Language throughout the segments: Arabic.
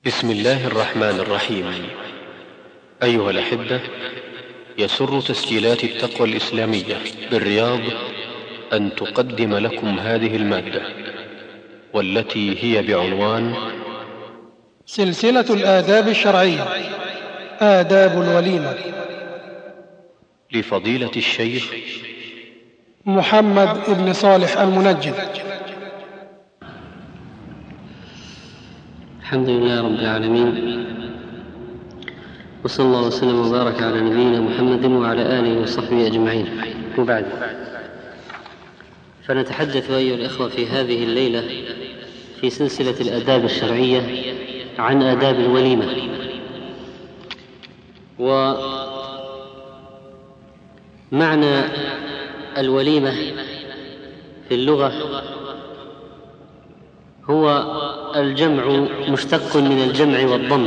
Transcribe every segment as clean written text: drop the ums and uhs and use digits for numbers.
بسم الله الرحمن الرحيم. أيها الأحبة، يسر تسجيلات التقوى الإسلامية بالرياض أن تقدم لكم هذه المادة، والتي هي بعنوان سلسلة الآداب الشرعية، آداب الوليمة، لفضيلة الشيخ محمد بن صالح المنجد. الحمد لله رب العالمين، وصلى الله وسلم وبارك على نبينا محمد وعلى آله وصحبه أجمعين، وبعد. فنتحدث أيها الإخوة في هذه الليلة في سلسلة الآداب الشرعية عن آداب الوليمة. ومعنى الوليمة في اللغة هو الجمع، مشتق من الجمع والضم،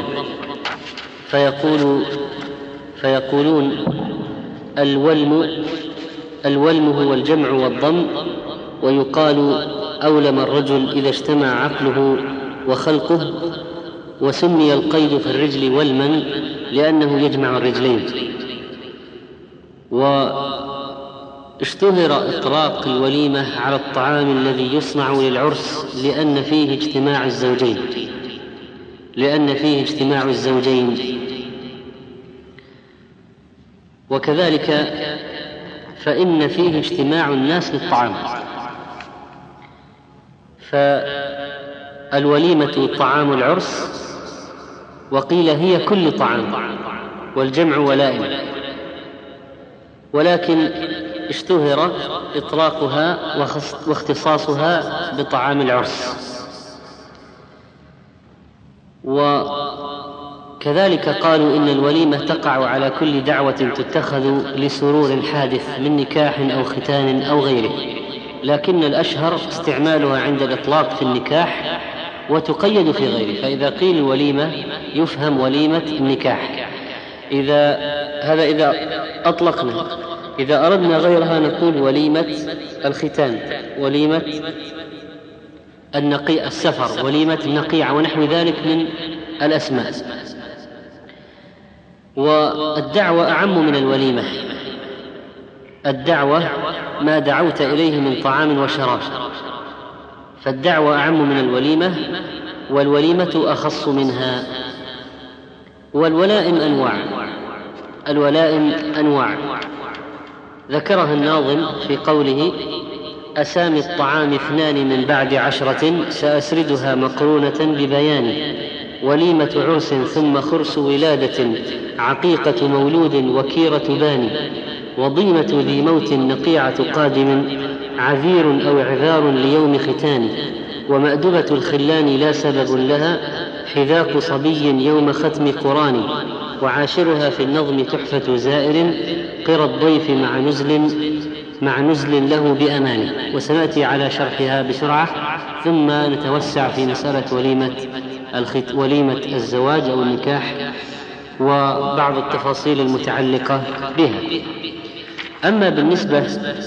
فيقولون الولم هو الجمع والضم. ويقال أولم الرجل إذا اجتمع عقله وخلقه، وسمي القيد في الرجل ولما لأنه يجمع الرجلين. واشتهر إطلاق الوليمة على الطعام الذي يصنع للعرس لأن فيه اجتماع الزوجين. وكذلك فإن فيه اجتماع الناس للطعام، فالوليمة طعام العرس، وقيل هي كل طعام، والجمع ولائم، ولكن اشتهر إطلاقها واختصاصها بطعام العرس. وكذلك قالوا إن الوليمة تقع على كل دعوة تتخذ لسرور حادث من نكاح أو ختان أو غيره، لكن الأشهر استعمالها عند الإطلاق في النكاح وتقيد في غيره. فإذا قيل الوليمة يفهم وليمة النكاح، إذا أطلقنا. إذا أردنا غيرها نقول وليمة الختان، وليمة السفر، وليمة النقيعة، ونحو ذلك من الأسماء. والدعوة أعم من الوليمة. الدعوة ما دعوت إليه من طعام وشراب، فالدعوة أعم من الوليمة، والوليمة أخص منها. والولائم أنواع ذكرها الناظم في قوله: أسامي الطعام 2 من بعد 10 سأسردها مقرونة ببيان. وليمة عرس ثم خرس ولادة، عقيقة مولود وكيرة باني. وضيمة ذي موت نقيعة قادم، عذير أو عذار ليوم ختان. ومأدبة الخلان لا سبب لها، حذاق صبي يوم ختم قران. وعاشرها في النظم تحفة زائر، قرى الضيف مع نزل له بأمان. وسنأتي على شرحها بسرعة، ثم نتوسع في مسألة وليمة الزواج أو النكاح وبعض التفاصيل المتعلقة بها. أما بالنسبة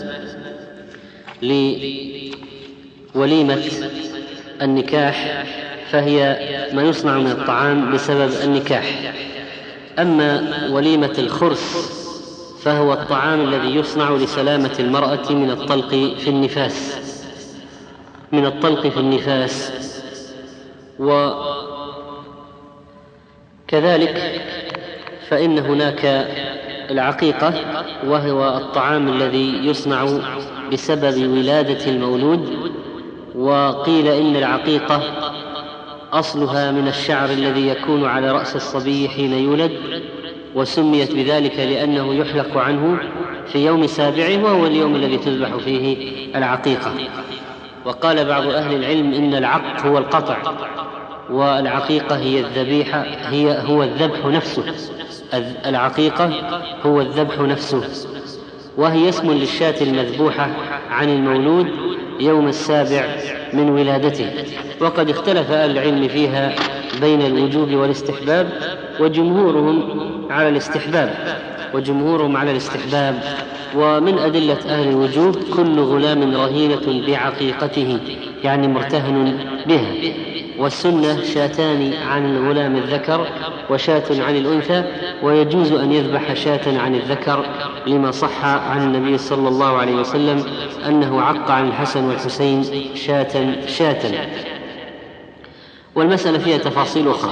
لوليمة النكاح فهي ما يصنع من الطعام بسبب النكاح. أما وليمة الخرس فهو الطعام الذي يصنع لسلامة المرأة من الطلق في النفاس. وكذلك فإن هناك العقيقة، وهو الطعام الذي يصنع بسبب ولادة المولود. وقيل إن العقيقة أصلها من الشعر الذي يكون على رأس الصبي حين يولد، وسميت بذلك لأنه يحلق عنه في يوم سابعه، وهو اليوم الذي تذبح فيه العقيقة. وقال بعض أهل العلم إن العق هو القطع، والعقيقة هي الذبيحة، هو الذبح نفسه. العقيقة هو الذبح نفسه، وهي اسم للشاة المذبوحة عن المولود يوم 7 من ولادته. وقد اختلف أهل العلم فيها بين الوجوب والاستحباب، وجمهورهم على الاستحباب. ومن أدلة أهل الوجوب: كل غلام رهينة بعقيقته، يعني مرتهن بها. والسنة شاتان عن الغلام الذكر وشاة عن الأنثى، ويجوز أن يذبح شاة عن الذكر لما صح عن النبي صلى الله عليه وسلم أنه عق عن الحسن والحسين شاة. والمسألة فيها تفاصيل أخرى.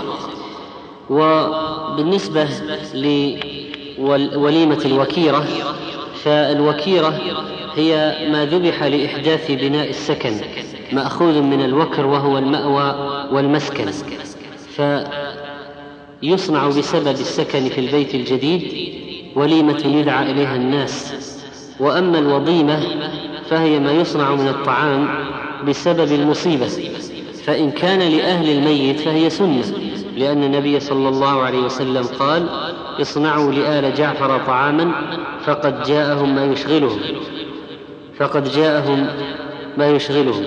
وبالنسبة لوليمة الوكيرة، فالوكيرة هي ما ذبح لإحداث بناء السكن، مأخوذ من الوكر وهو المأوى والمسكن، فيصنع بسبب السكن في البيت الجديد وليمة يدعى إليها الناس. وأما الوضيمة فهي ما يصنع من الطعام بسبب المصيبة، فإن كان لأهل الميت فهي سنة، لأن النبي صلى الله عليه وسلم قال: اصنعوا لآل جعفر طعاما فقد جاءهم ما يشغلهم.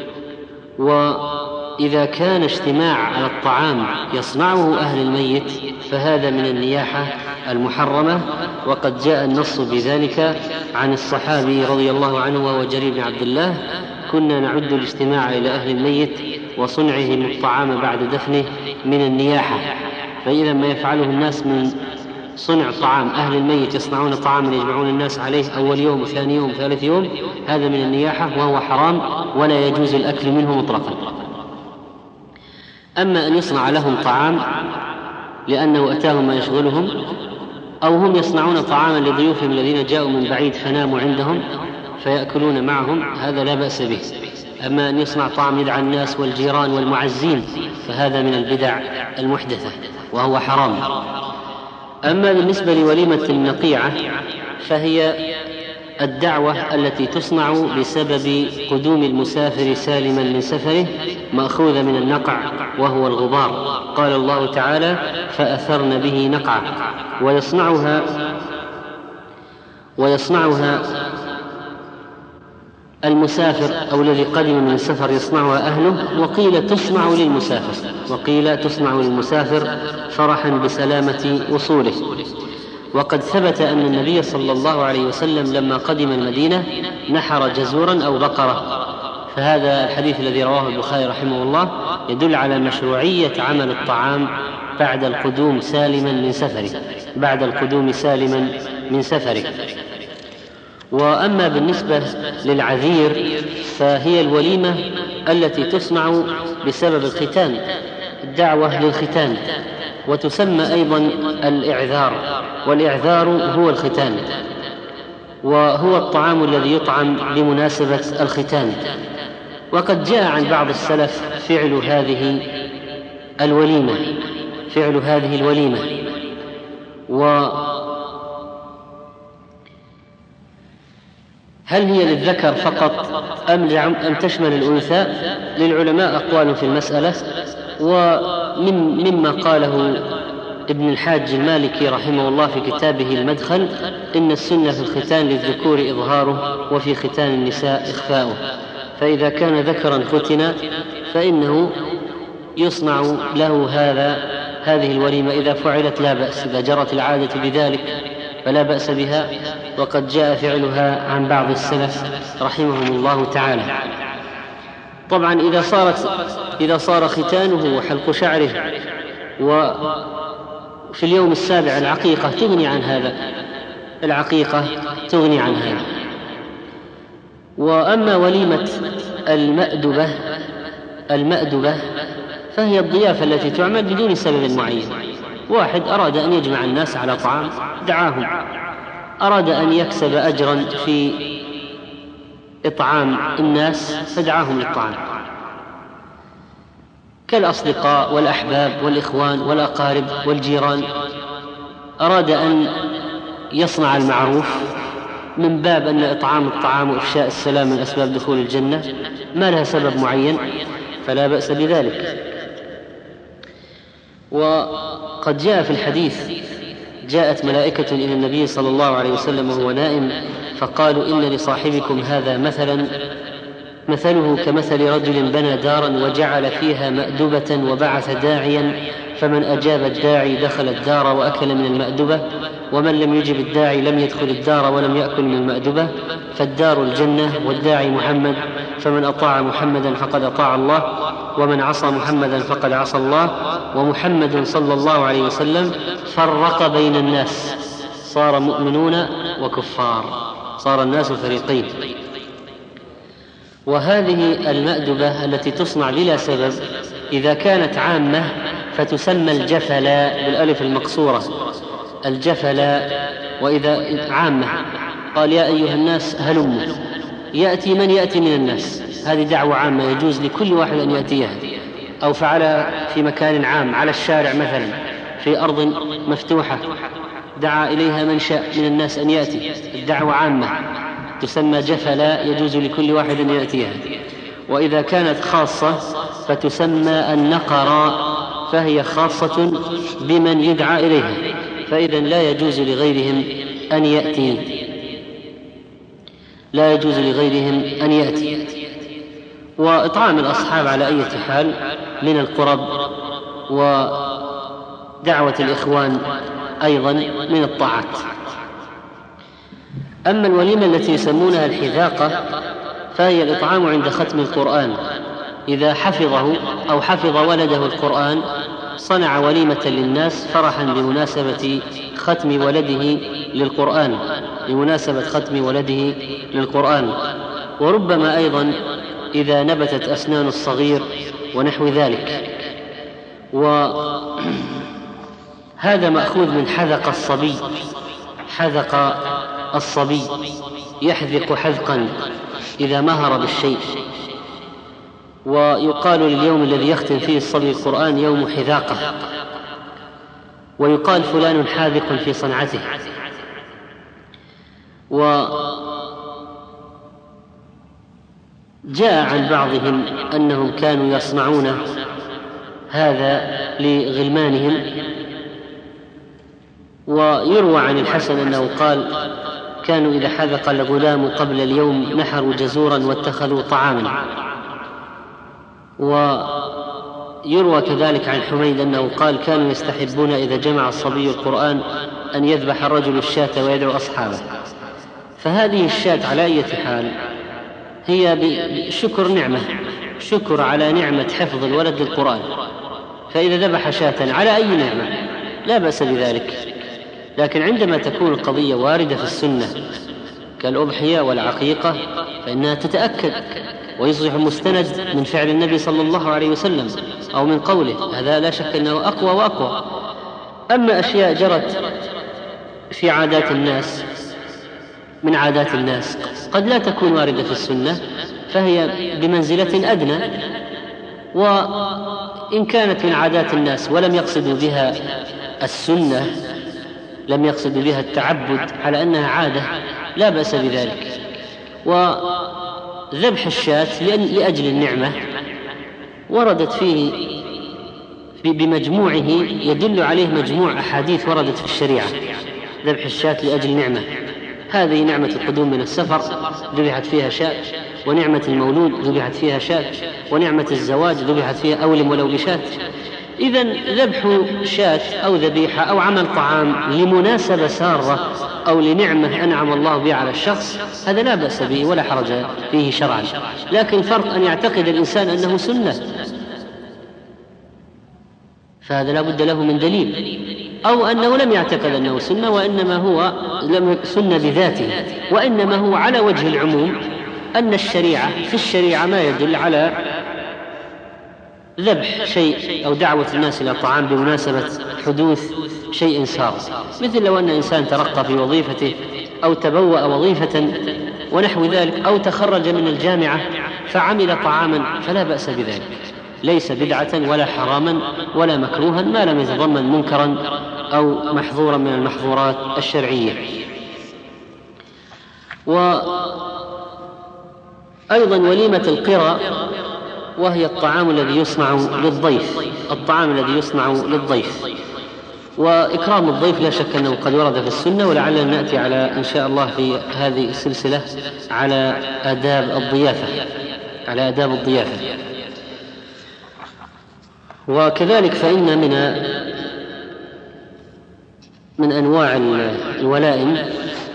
وإذا كان اجتماع على الطعام يصنعه أهل الميت فهذا من النياحة المحرمة، وقد جاء النص بذلك عن الصحابي رضي الله عنه وهو جرير بن عبد الله: كنا نعد الاجتماع إلى أهل الميت وصنعهم الطعام بعد دفنه من النياحة. فإذا ما يفعله الناس من صنع طعام أهل الميت، يصنعون طعاما يجمعون الناس عليه أول يوم وثاني يوم وثالث يوم، هذا من النياحة وهو حرام ولا يجوز الأكل منه مطلقا. أما أن يصنع لهم طعام لأنه أتاهم ما يشغلهم، أو هم يصنعون طعاما لضيوفهم الذين جاءوا من بعيد فناموا عندهم فيأكلون معهم، هذا لا بأس به. أما أن يصنع طعام يدعى الناس والجيران والمعزين فهذا من البدع المحدثة وهو حرام. أما بالنسبة لوليمة النقيعة فهي الدعوة التي تصنع بسبب قدوم المسافر سالما من سفره، مأخوذة من النقع وهو الغبار. قال الله تعالى: فأثرن به نقعا. ويصنعها المسافر أو الذي قدم من السفر يصنعها أهله، وقيل تصنع للمسافر فرحا بسلامة وصوله. وقد ثبت أن النبي صلى الله عليه وسلم لما قدم المدينة نحر جزورا أو بقرة، فهذا الحديث الذي رواه البخاري رحمه الله يدل على مشروعية عمل الطعام بعد القدوم سالما من سفره. وأما بالنسبة للعذير فهي الوليمة التي تصنع بسبب الختان، الدعوة للختان، وتسمى أيضا الإعذار، والإعذار هو الختان، وهو الطعام الذي يطعم بمناسبة الختان. وقد جاء عن بعض السلف فعل هذه الوليمة. هل هي للذكر فقط أم تشمل الأنثى؟ للعلماء أقوال في المسألة، ومما قاله ابن الحاج المالكي رحمه الله في كتابه المدخل: إن السنة في الختان للذكور إظهاره وفي ختان النساء إخفاؤه، فإذا كان ذكرا ختن فإنه يصنع له هذه الوليمة إذا فعلت لا بأس، إذا جرت العادة بذلك فلا بأس بها، وقد جاء فعلها عن بعض السلف رحمهم الله تعالى. طبعا إذا صار ختانه وحلق شعره وفي اليوم السابع العقيقة تغني عن هذا. وأما وليمة المأدبة فهي الضيافة التي تعمل بدون سبب معين. واحد أراد أن يجمع الناس على طعام دعاهم، أراد أن يكسب أجرا في إطعام الناس فدعاهم للطعام، كالأصدقاء والأحباب والإخوان والأقارب والجيران. أراد أن يصنع المعروف من باب أن إطعام الطعام وإفشاء السلام من أسباب دخول الجنة، ما لها سبب معين فلا بأس بذلك. وقد جاء في الحديث: جاءت ملائكة إلى النبي صلى الله عليه وسلم وهو نائم فقالوا: إن لصاحبكم هذا مثله كمثل رجل بنى دارا وجعل فيها مأدبة وبعث داعيا، فمن أجاب الداعي دخل الدار وأكل من المأدبة، ومن لم يجب الداعي لم يدخل الدار ولم يأكل من المأدبة، فالدار الجنة والداعي محمد، فمن أطاع محمدا فقد أطاع الله، ومن عصى محمدا فقد عصى الله، ومحمد صلى الله عليه وسلم فرق بين الناس، صار مؤمنون وكفار، صار الناس فريقين. وهذه المأدبة التي تصنع بلا سبب إذا كانت عامة فتسمى الجفلا بالألف المقصورة، الجفلا. وإذا عامة قال يا أيها الناس هلموا، يأتي من يأتي من الناس، هذه دعوة عامة يجوز لكل واحد أن يأتيها. أو فعل في مكان عام على الشارع مثلا في أرض مفتوحة دعا إليها من شاء من الناس أن يأتي، الدعوة عامة تسمى جفلا يجوز لكل واحد أن يأتيها. وإذا كانت خاصة فتسمى النقر، فهي خاصة بمن يدعى إليها، فإذا لا يجوز لغيرهم أن يأتي، لا يجوز لغيرهم أن يأتي. وإطعام الأصحاب على أي حال من القرب، ودعوة الإخوان أيضا من الطاعات. أما الوليمة التي يسمونها الحذاقة فهي الإطعام عند ختم القرآن، إذا حفظه أو حفظ ولده القرآن صنع وليمة للناس فرحا بمناسبة ختم ولده للقرآن، بمناسبة ختم ولده للقرآن. وربما أيضا إذا نبتت أسنان الصغير ونحو ذلك. وهذا مأخوذ من حذق الصبي، حذق الصبي يحذق حذقا إذا مهر بالشيء. ويقال لليوم الذي يختم فيه الصبي القرآن يوم حذاقة، ويقال فلان حاذق في صنعته. وجاء عن بعضهم أنهم كانوا يصنعون هذا لغلمانهم، ويروى عن الحسن أنه قال كانوا إذا حذق الغلام قبل اليوم نحروا جزورا واتخذوا طعاما. ويروى كذلك عن حميد أنه قال كانوا يستحبون إذا جمع الصبي القرآن أن يذبح الرجل الشاة ويدعو أصحابه. فهذه الشاة على أي حال هي بشكر نعمة، شكر على نعمة حفظ الولد للقرآن، فإذا ذبح شاة على أي نعمة لا بأس بذلك. لكن عندما تكون القضية واردة في السنة كالأضحية والعقيقة فإنها تتأكد ويصبح مستند من فعل النبي صلى الله عليه وسلم أو من قوله، هذا لا شك أنه أقوى وأقوى. أما أشياء جرت في عادات الناس من عادات الناس قد لا تكون واردة في السنة فهي بمنزلة أدنى، وإن كانت من عادات الناس ولم يقصدوا بها السنة، لم يقصدوا بها التعبد على أنها عادة، لا بأس بذلك. وذبح الشاة لأجل النعمة وردت فيه بمجموعه، يدل عليه مجموع أحاديث وردت في الشريعة. ذبح الشاة لأجل نعمة، هذه نعمة القدوم من السفر ذبحت فيها شاة، ونعمة المولود ذبحت فيها شاة، ونعمة الزواج ذبحت فيها أولم ولو بشاة. إذن ذبح شاة أو ذبيحة أو عمل طعام لمناسبة سارة أو لنعمة أنعم الله بها على الشخص هذا لا بأس به ولا حرج فيه شرعا، لكن فرق أن يعتقد الإنسان أنه سنة، فهذا لا بد له من دليل، أو أنه لم يعتقد أنه سنة وإنما هو لم سنة بذاته، وإنما هو على وجه العموم أن الشريعة في الشريعة ما يدل على ذبح شيء أو دعوة الناس إلى طعام بمناسبة حدوث شيء سار، مثل لو أن إنسان ترقى في وظيفته أو تبوأ وظيفة ونحو ذلك، أو تخرج من الجامعة فعمل طعاما فلا بأس بذلك، ليس بدعة ولا حراما ولا مكروها ما لم يتضمن منكرا أو محظورا من المحظورات الشرعية. وأيضا وليمة القرى وهي الطعام الذي يصنع للضيف، الطعام الذي يصنع للضيف. وإكرام الضيف لا شك أنه قد ورد في السنة، ولعلنا نأتي على إن شاء الله في هذه السلسلة على آداب الضيافة، على آداب الضيافة. وكذلك فإن من أنواع الولائم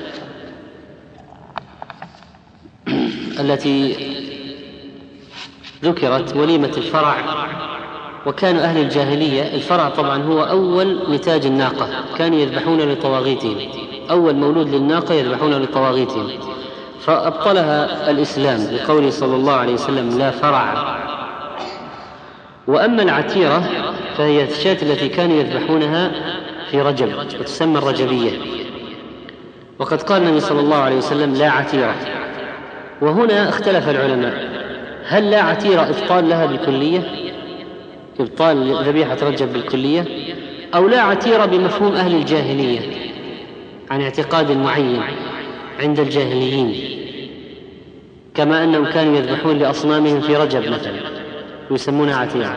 التي ذكرت وليمة الفرع، وكان أهل الجاهلية الفرع طبعا هو أول نتاج الناقة، كانوا يذبحون لطواغيتهم، أول مولود للناقة يذبحون لطواغيتهم، فأبطلها الإسلام بقوله صلى الله عليه وسلم لا فرع. وأما العتيرة فهي الشاة التي كانوا يذبحونها في رجب وتسمى الرجبية، وقد قال النبي صلى الله عليه وسلم لا عتيرة. وهنا اختلف العلماء، هل لا عتيرة إبطال لها بالكلية، إبطال ذبيحة رجب بالكلية، أو لا عتيرة بمفهوم أهل الجاهلية عن اعتقاد معين عند الجاهليين، كما أنهم كانوا يذبحون لأصنامهم في رجب مثلا يسمونها عتيرة،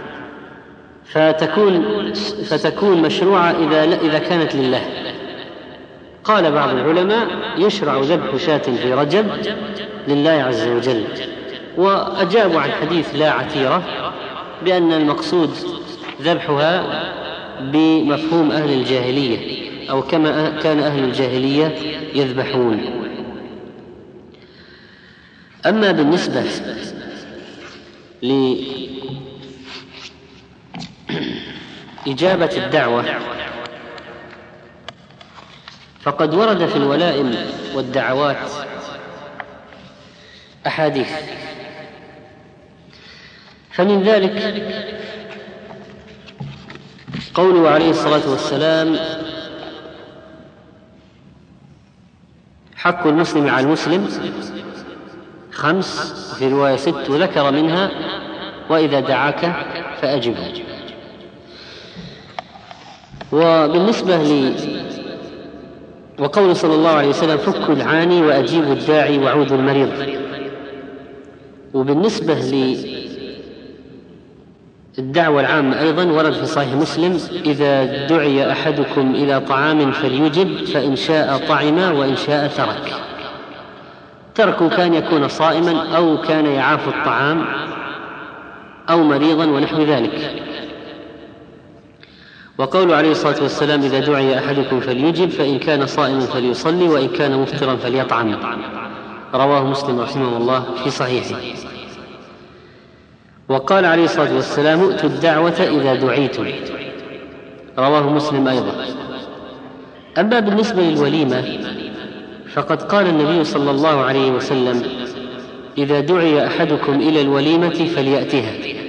فتكون مشروعة إذا كانت لله. قال بعض العلماء يشرع ذبح شاة في رجب لله عز وجل، وأجابوا عن حديث لا عتيرة بأن المقصود ذبحها بمفهوم أهل الجاهلية أو كما كان أهل الجاهلية يذبحون. أما بالنسبة لإجابة الدعوة فقد ورد في الولائم والدعوات أحاديث، فمن ذلك قوله عليه الصلاة والسلام حق المسلم على المسلم 5 وفي رواية 6، وذكر منها وإذا دعاك فأجبه. وبالنسبة وقول صلى الله عليه وسلم فكوا العاني وأجيبوا الداعي وعودوا المريض. وبالنسبة للدعوة العامة أيضا ورد في صحيح مسلم إذا دعي أحدكم إلى طعام فليجب، فإن شاء طعم وإن شاء ترك. تركه كان يكون صائما أو كان يعاف الطعام أو مريضا ونحو ذلك. وقول عليه الصلاة والسلام إذا دعي أحدكم فليجب، فإن كان صائما فليصلي وإن كان مفطرا فليطعم، رواه مسلم رحمه الله في صحيحه. وقال عليه الصلاة والسلام ائتوا الدعوة إذا دعيتم، رواه مسلم أيضا. أما بالنسبة للوليمة فقد قال النبي صلى الله عليه وسلم إذا دعي أحدكم إلى الوليمة فليأتها.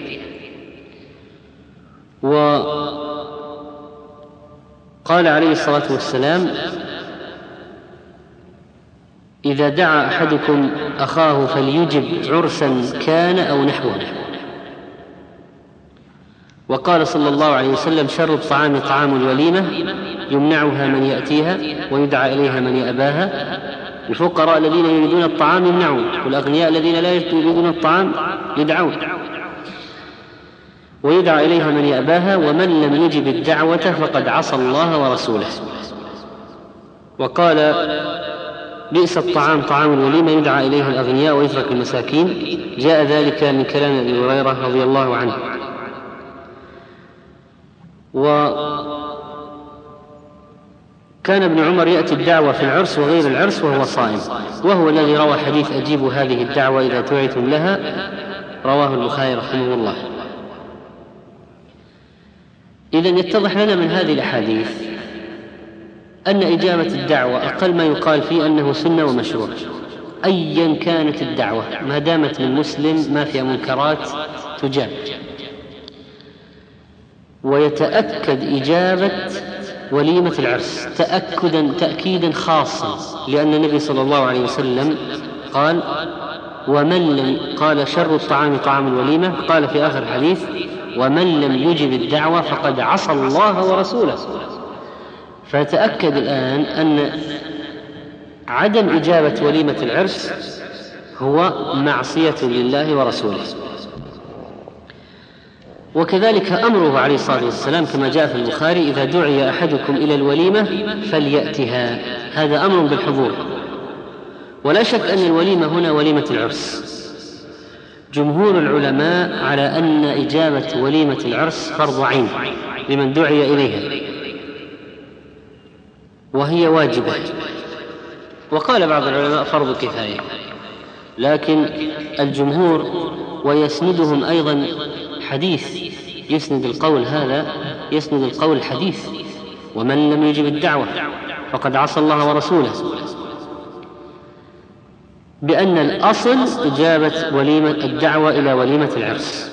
وقال عليه الصلاة والسلام إذا دعا أحدكم أخاه فليجب عرسا كان أو نحوه. وقال صلى الله عليه وسلم شر الطعام طعام الوليمة يمنعها من يأتيها ويدعى إليها من يأباها. الفقراء الذين يريدون الطعام يمنعون، والأغنياء الذين لا يريدون الطعام يدعون ويدعى إليها من يأباها، ومن لم يجب الدعوة فقد عصى الله ورسوله. وقال بئس الطعام طعام الوليمة يدعى إليها الأغنياء ويترك المساكين. جاء ذلك من كلام أبي هريرة رضي الله عنه. وكان ابن عمر يأتي الدعوة في العرس وغير العرس وهو صائم، وهو الذي روى حديث أجيبوا هذه الدعوة إذا دعيتم لها، رواه البخاري رحمه الله. إذن يتضح لنا من هذه الأحاديث أن إجابة الدعوة أقل ما يقال فيه أنه سنة ومشروع، أيا كانت الدعوة ما دامت من مسلم ما فيها منكرات تجاب. ويتأكد إجابة وليمة العرس تأكيدا خاصا، لأن النبي صلى الله عليه وسلم قال قال شر الطعام طعام الوليمة، قال في آخر الحديث ومن لم يجب الدعوة فقد عصى الله ورسوله. فتأكد الآن أن عدم إجابة وليمة العرس هو معصية لله ورسوله. وكذلك أمره عليه الصلاة والسلام كما جاء في البخاري إذا دعي أحدكم إلى الوليمة فليأتها، هذا أمر بالحضور. ولا شك أن الوليمة هنا وليمة العرس. جمهور العلماء على أن إجابة وليمة العرس فرض عين لمن دعي إليها، وهي واجبة. وقال بعض العلماء فرض كفاية. لكن الجمهور ويسندهم أيضا حديث يسند القول هذا، يسند القول الحديث: ومن لم يجب الدعوة فقد عصى الله ورسوله، بأن الأصل إجابة وليمة الدعوة إلى وليمة العرس.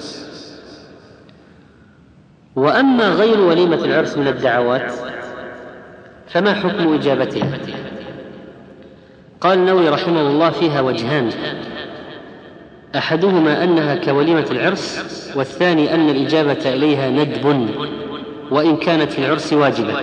وأما غير وليمة العرس من الدعوات فما حكم إجابتها؟ قال النووي رحمه الله: فيها وجهان، أحدهما أنها كوليمة العرس، والثاني أن الإجابة إليها ندب وإن كانت في العرس واجبة.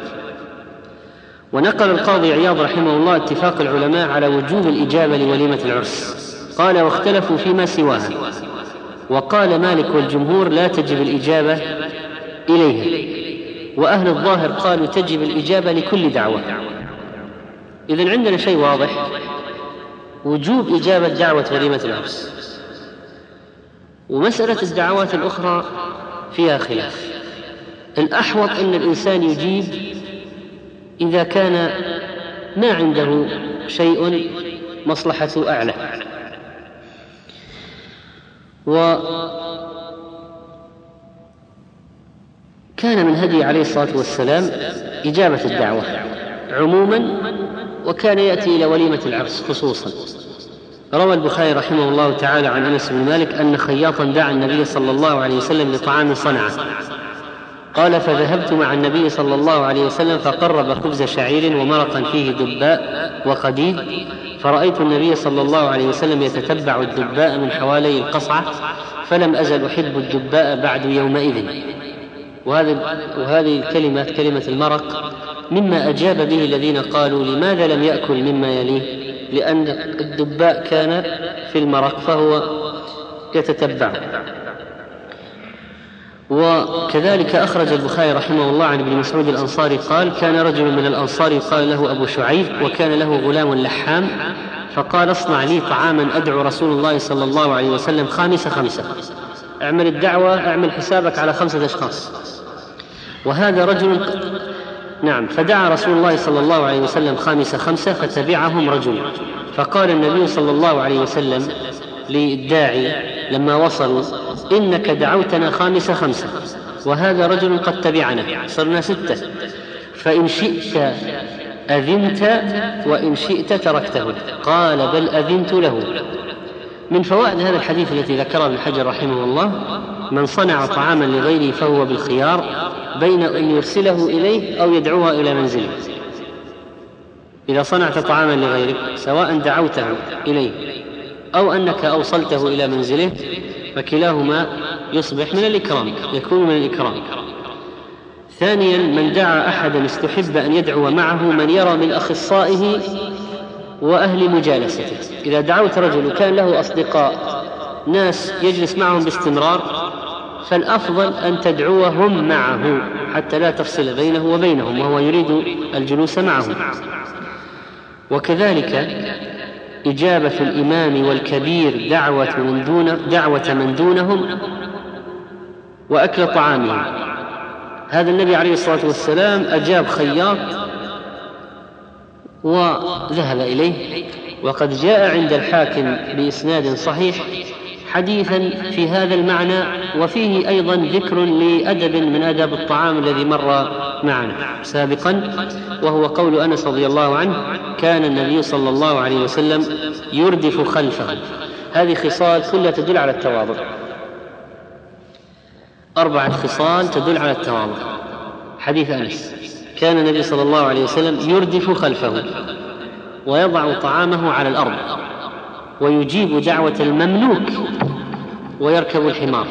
ونقل القاضي عياض رحمه الله اتفاق العلماء على وجوب الإجابة لوليمة العرس، قال: واختلفوا فيما سواها، وقال مالك والجمهور لا تجب الإجابة إليها، وأهل الظاهر قالوا تجب الإجابة لكل دعوة. إذن عندنا شيء واضح: وجوب إجابة دعوة وليمة العرس. ومسألة الدعوات الأخرى فيها خلاف. الأحوط أن الإنسان يجيب إذا كان ما عنده شيء مصلحته أعلى. وكان من هدي عليه الصلاة والسلام إجابة الدعوة عموما، وكان يأتي إلى وليمة العرس خصوصا. روى البخاري رحمه الله تعالى عن أنس بن مالك أن خياطا دعا النبي صلى الله عليه وسلم لطعام صنعه، قال: فذهبت مع النبي صلى الله عليه وسلم فقرب خبز شعير ومرقا فيه دباء وقديد، فرأيت النبي صلى الله عليه وسلم يتتبع الدباء من حوالي القصعة، فلم أزل أحب الدباء بعد يومئذ. وهذه الكلمة، كلمة المرق، مما أجاب به الذين قالوا: لماذا لم يأكل مما يليه؟ لأن الدباء كان في المرق فهو يتتبع. وكذلك أخرج البخاري رحمه الله عن ابن مسعود الأنصاري قال: كان رجل من الأنصار يقال له أبو شعيب، وكان له غلام لحام، فقال: اصنع لي طعاما أدعو رسول الله صلى الله عليه وسلم 5 اعمل الدعوة، اعمل حسابك على 5 أشخاص. وهذا رجل فدعا رسول الله صلى الله عليه وسلم 5 فتبعهم رجل، فقال النبي صلى الله عليه وسلم للداعي لما وصلوا: إنك دعوتنا 5 وهذا رجل قد تبعنا، صرنا 6، فإن شئت أذنت وإن شئت تركته. قال: بل أذنت له. من فوائد هذا الحديث التي ذكره ابن حجر رحمه الله: من صنع طعاما لغيره فهو بالخيار بين أن يرسله إليه أو يدعوه إلى منزله. إذا صنعت طعاما لغيرك سواء دعوته إليه أو أنك أوصلته إلى منزله فكلاهما يصبح من الإكرام، يكون من الإكرام. ثانيا: من دعا أحدا استحب أن يدعو معه من يرى من أخصائه وأهل مجالسته. إذا دعوت رجل وكان له أصدقاء ناس يجلس معهم باستمرار، فالأفضل أن تدعوهم معه حتى لا تفصل بينه وبينهم وهو يريد الجلوس معهم. وكذلك إجابة الإمام والكبير دعوة من دونهم وأكل طعامهم. هذا النبي عليه الصلاة والسلام أجاب خياط وذهب إليه، وقد جاء عند الحاكم بإسناد صحيح حديثا في هذا المعنى، وفيه أيضا ذكر لأدب من آداب الطعام الذي مر معنا سابقا، وهو قول أنس رضي الله عنه: كان النبي صلى الله عليه وسلم يردف خلفه. هذه خصال كلها تدل على التواضع، 4 خصال تدل على التواضع. حديث أنس: كان النبي صلى الله عليه وسلم يردف خلفه ويضع طعامه على الأرض ويجيب دعوة المملوك ويركب الحمار.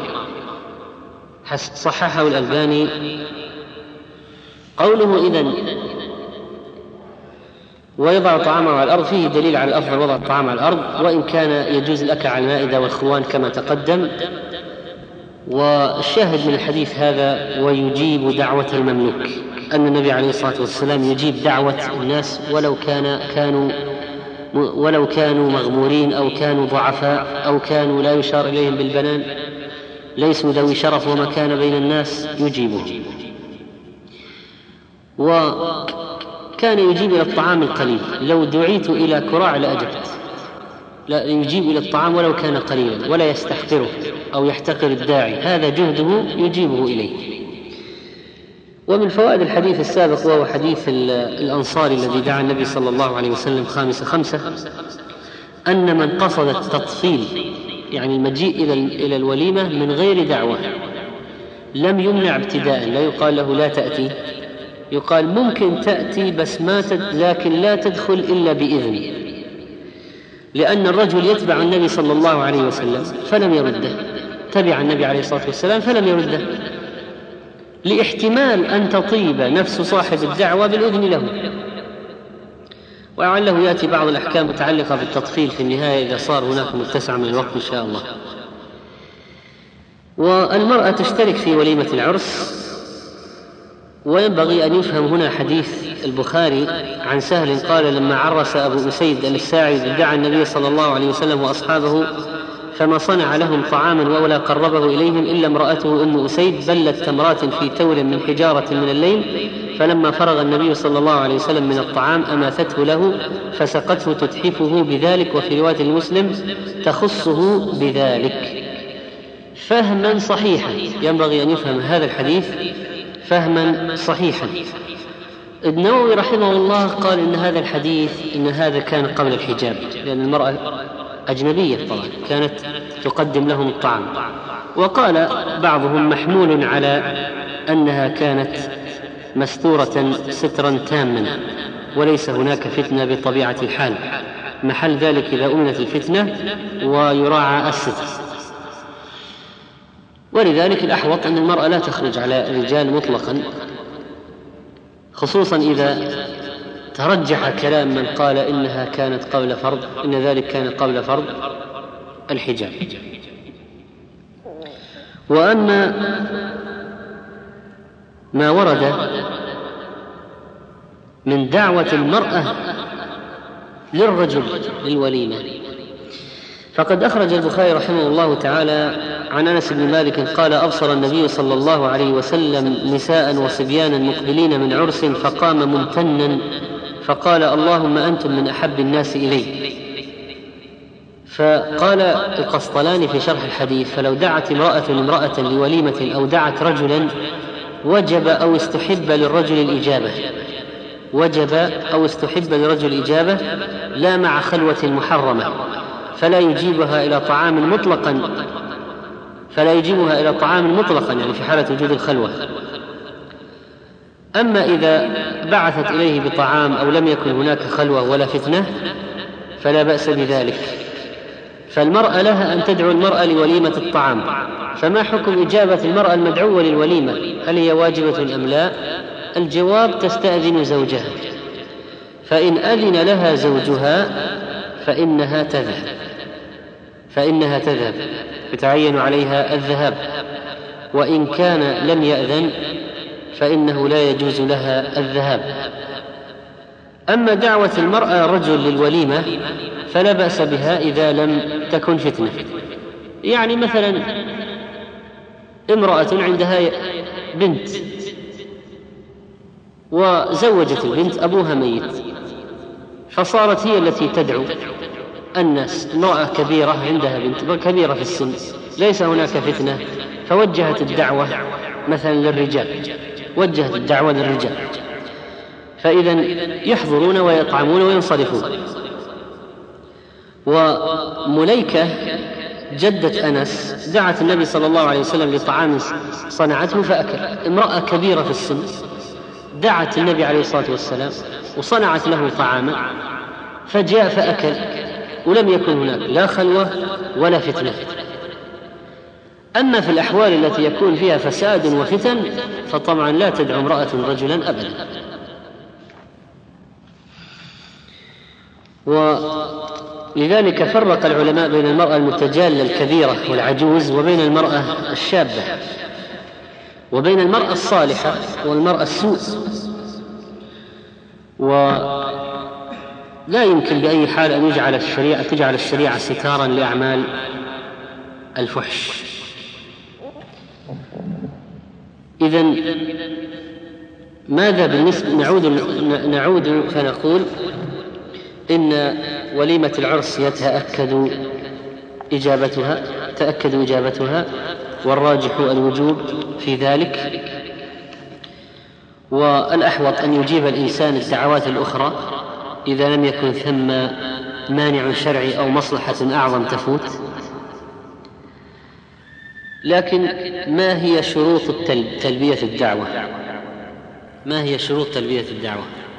صححه الألباني. قوله إذن ويضع طعامه على الأرض فيه دليل على الأفضل وضع الطعام على الأرض، وإن كان يجوز الأكل على المائدة والخوان كما تقدم. والشاهد من الحديث هذا: ويجيب دعوة المملوك، أن النبي عليه الصلاة والسلام يجيب دعوة الناس ولو كانوا مغمورين أو كانوا ضعفاء أو كانوا لا يشار إليهم بالبنان، ليسوا ذوي شرف ومكان بين الناس، يجيبهم. وكان يجيب إلى الطعام القليل، لو دعيت إلى كراع لأجبت، لا يجيب إلى الطعام ولو كان قليلا، ولا يستحقره أو يحتقر الداعي، هذا جهده يجيبه إليه. ومن فوائد الحديث السابق، وهو حديث الأنصاري الذي دعا النبي صلى الله عليه وسلم 5 أن من قصد التطفيل، يعني المجيء إلى الوليمة من غير دعوة، لم يمنع ابتداء، لا يقال له لا تأتي، يقال ممكن تأتي بس لكن لا تدخل إلا بإذن، لأن الرجل يتبع النبي صلى الله عليه وسلم فلم يرده، تبع النبي عليه الصلاة والسلام فلم يرده، لاحتمال أن تطيب نفس صاحب الدعوة بالإذن له، ولعله يأتي بعض الأحكام متعلقة بالتطفيل في النهاية إذا صار هناك متسع من الوقت إن شاء الله. والمرأة تشترك في وليمة العرس. وينبغي أن يفهم هنا حديث البخاري عن سهل قال: لما عرس أبو أسيد الساعدي دعا النبي صلى الله عليه وسلم وأصحابه فما صنع لهم طعاما ولا قربه إليهم إلا امرأته أم أسيد بلت تمرات في تور من حجارة من الليل، فلما فرغ النبي صلى الله عليه وسلم من الطعام أماثته له فسقته تتحفه بذلك، وفي رواية المسلم تخصه بذلك. فهما صحيحا، ينبغي أن يفهم هذا الحديث فهما صحيحا. النووي رحمه الله قال إن هذا الحديث إن هذا كان قبل الحجاب، لأن المرأة أجنبية طبعا كانت تقدم لهم الطعام. وقال بعضهم محمول على أنها كانت مستورة سترا تاما وليس هناك فتنة بطبيعة الحال، محل ذلك إذا أمنت الفتنة ويراعى الستر. ولذلك الأحوط أن المرأة لا تخرج على الرجال مطلقا، خصوصا إذا ترجح كلام من قال إنها كانت قبل فرض، إن ذلك كان قبل فرض الحجاب. وأما ما ورد من دعوة المرأة للرجل للوليمة، فقد أخرج البخاري رحمه الله تعالى عن أنس بن مالك قال: أبصر النبي صلى الله عليه وسلم نساء وصبيانا مقبلين من عرس فقام ممتنا فقال: اللهم أنتم من أحب الناس إلي. فقال القسطلاني في شرح الحديث: فلو دعت امرأة لوليمة أو دعت رجلا وجب أو استحب للرجل الإجابة لا مع خلوة محرمة، فلا يجيبها إلى طعام مطلقا يعني في حالة وجود الخلوة. أما إذا بعثت إليه بطعام أو لم يكن هناك خلوة ولا فتنة فلا بأس بذلك. فالمرأة لها أن تدعو المرأة لوليمة الطعام، فما حكم إجابة المرأة المدعوة للوليمة؟ هل هي واجبة أم لا؟ الجواب: تستأذن زوجها، فإن أذن لها زوجها فإنها تذهب يتعين عليها الذهاب، وإن كان لم يأذن فإنه لا يجوز لها الذهاب. أما دعوة المرأة رجل للوليمة فلا بأس بها إذا لم تكن فتنة. يعني مثلا امرأة عندها بنت وزوجت البنت أبوها ميت، فصارت هي التي تدعو الناس، امرأة كبيرة عندها بنت كبيرة في السن، ليس هناك فتنة، فوجهت الدعوة مثلا للرجال، فإذا يحضرون ويطعمون وينصرفون. ومليكة جدة أنس دعت النبي صلى الله عليه وسلم لطعام صنعته فأكل، امرأة كبيرة في السن دعت النبي عليه الصلاة والسلام وصنعت له طعاما فجاء فأكل، ولم يكن هناك لا خلوة ولا فتنة. أما في الأحوال التي يكون فيها فساد وفتن فطبعا لا تدعو امرأة رجلا أبدا. ولذلك فرق العلماء بين المرأة المتجالة الكبيرة والعجوز وبين المرأة الشابة، وبين المرأة الصالحة والمرأة السوء. ولا يمكن بأي حال أن تجعل الشريعة ستارا لأعمال الفحش. إذن ماذا بالنسبة؟ نعود فنقول إن وليمة العرس يتأكد إجابتها والراجح الوجوب في ذلك، والأحوط أن يجيب الإنسان الدعوات الأخرى إذا لم يكن ثم مانع شرعي أو مصلحة أعظم تفوت. لكن ما هي شروط تلبية الدعوة؟ ما هي شروط تلبية الدعوة؟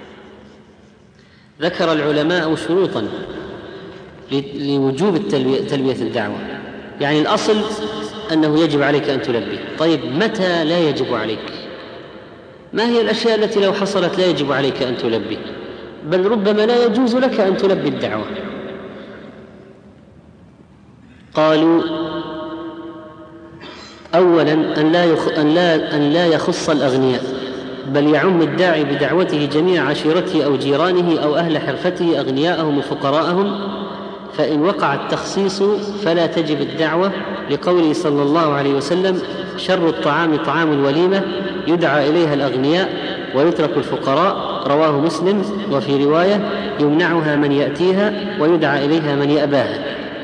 ذكر العلماء شروطا لوجوب تلبية الدعوة. يعني الأصل أنه يجب عليك أن تلبي. طيب متى لا يجب عليك؟ ما هي الأشياء التي لو حصلت لا يجب عليك أن تلبي، بل ربما لا يجوز لك أن تلبي الدعوة؟ قالوا أولا أن لا يخص الأغنياء، بل يعم الداعي بدعوته جميع عشيرته أو جيرانه أو أهل حرفته أغنياءهم وفقراءهم، فإن وقع التخصيص فلا تجب الدعوة، لقوله صلى الله عليه وسلم: شر الطعام طعام الوليمة يدعى إليها الأغنياء ويترك الفقراء، رواه مسلم. وفي رواية: يمنعها من يأتيها ويدعى إليها من يأباها.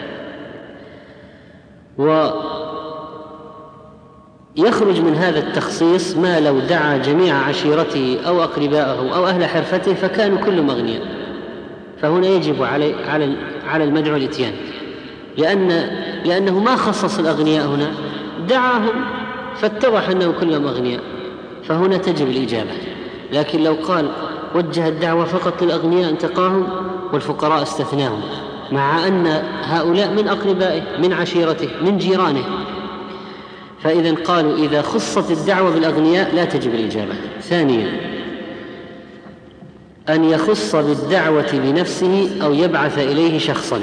ويخرج من هذا التخصيص ما لو دعا جميع عشيرته أو أقربائه أو أهل حرفته فكانوا كلهم أغنياء، فهنا يجب على المدعو الإتيان، لأنه ما خصص الأغنياء هنا، دعاهم فاتضح أنه كلهم أغنياء، فهنا تجب الإجابة. لكن لو قال وجه الدعوة فقط للأغنياء انتقاهم والفقراء استثناهم، مع أن هؤلاء من أقربائه من عشيرته من جيرانه، فإذا قالوا إذا خصت الدعوة بالأغنياء لا تجب الإجابة. ثانيا أن يخص بالدعوة بنفسه أو يبعث إليه شخصا،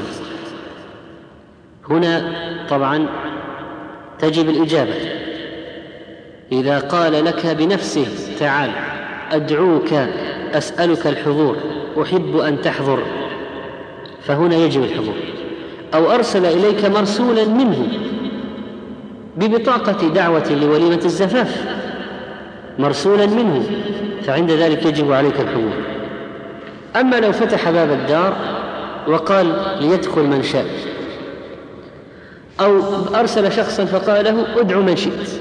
هنا طبعا تجب الإجابة. إذا قال لك بنفسه: تعال أدعوك أسألك الحضور أحب أن تحضر، فهنا يجب الحضور. أو أرسل إليك مرسولا منه ببطاقة دعوة لوليمة الزفاف، مرسولا منه، فعند ذلك يجب عليك الحضور. أما لو فتح باب الدار وقال ليدخل من شاء، أو أرسل شخصا فقال له: ادعو من شئت،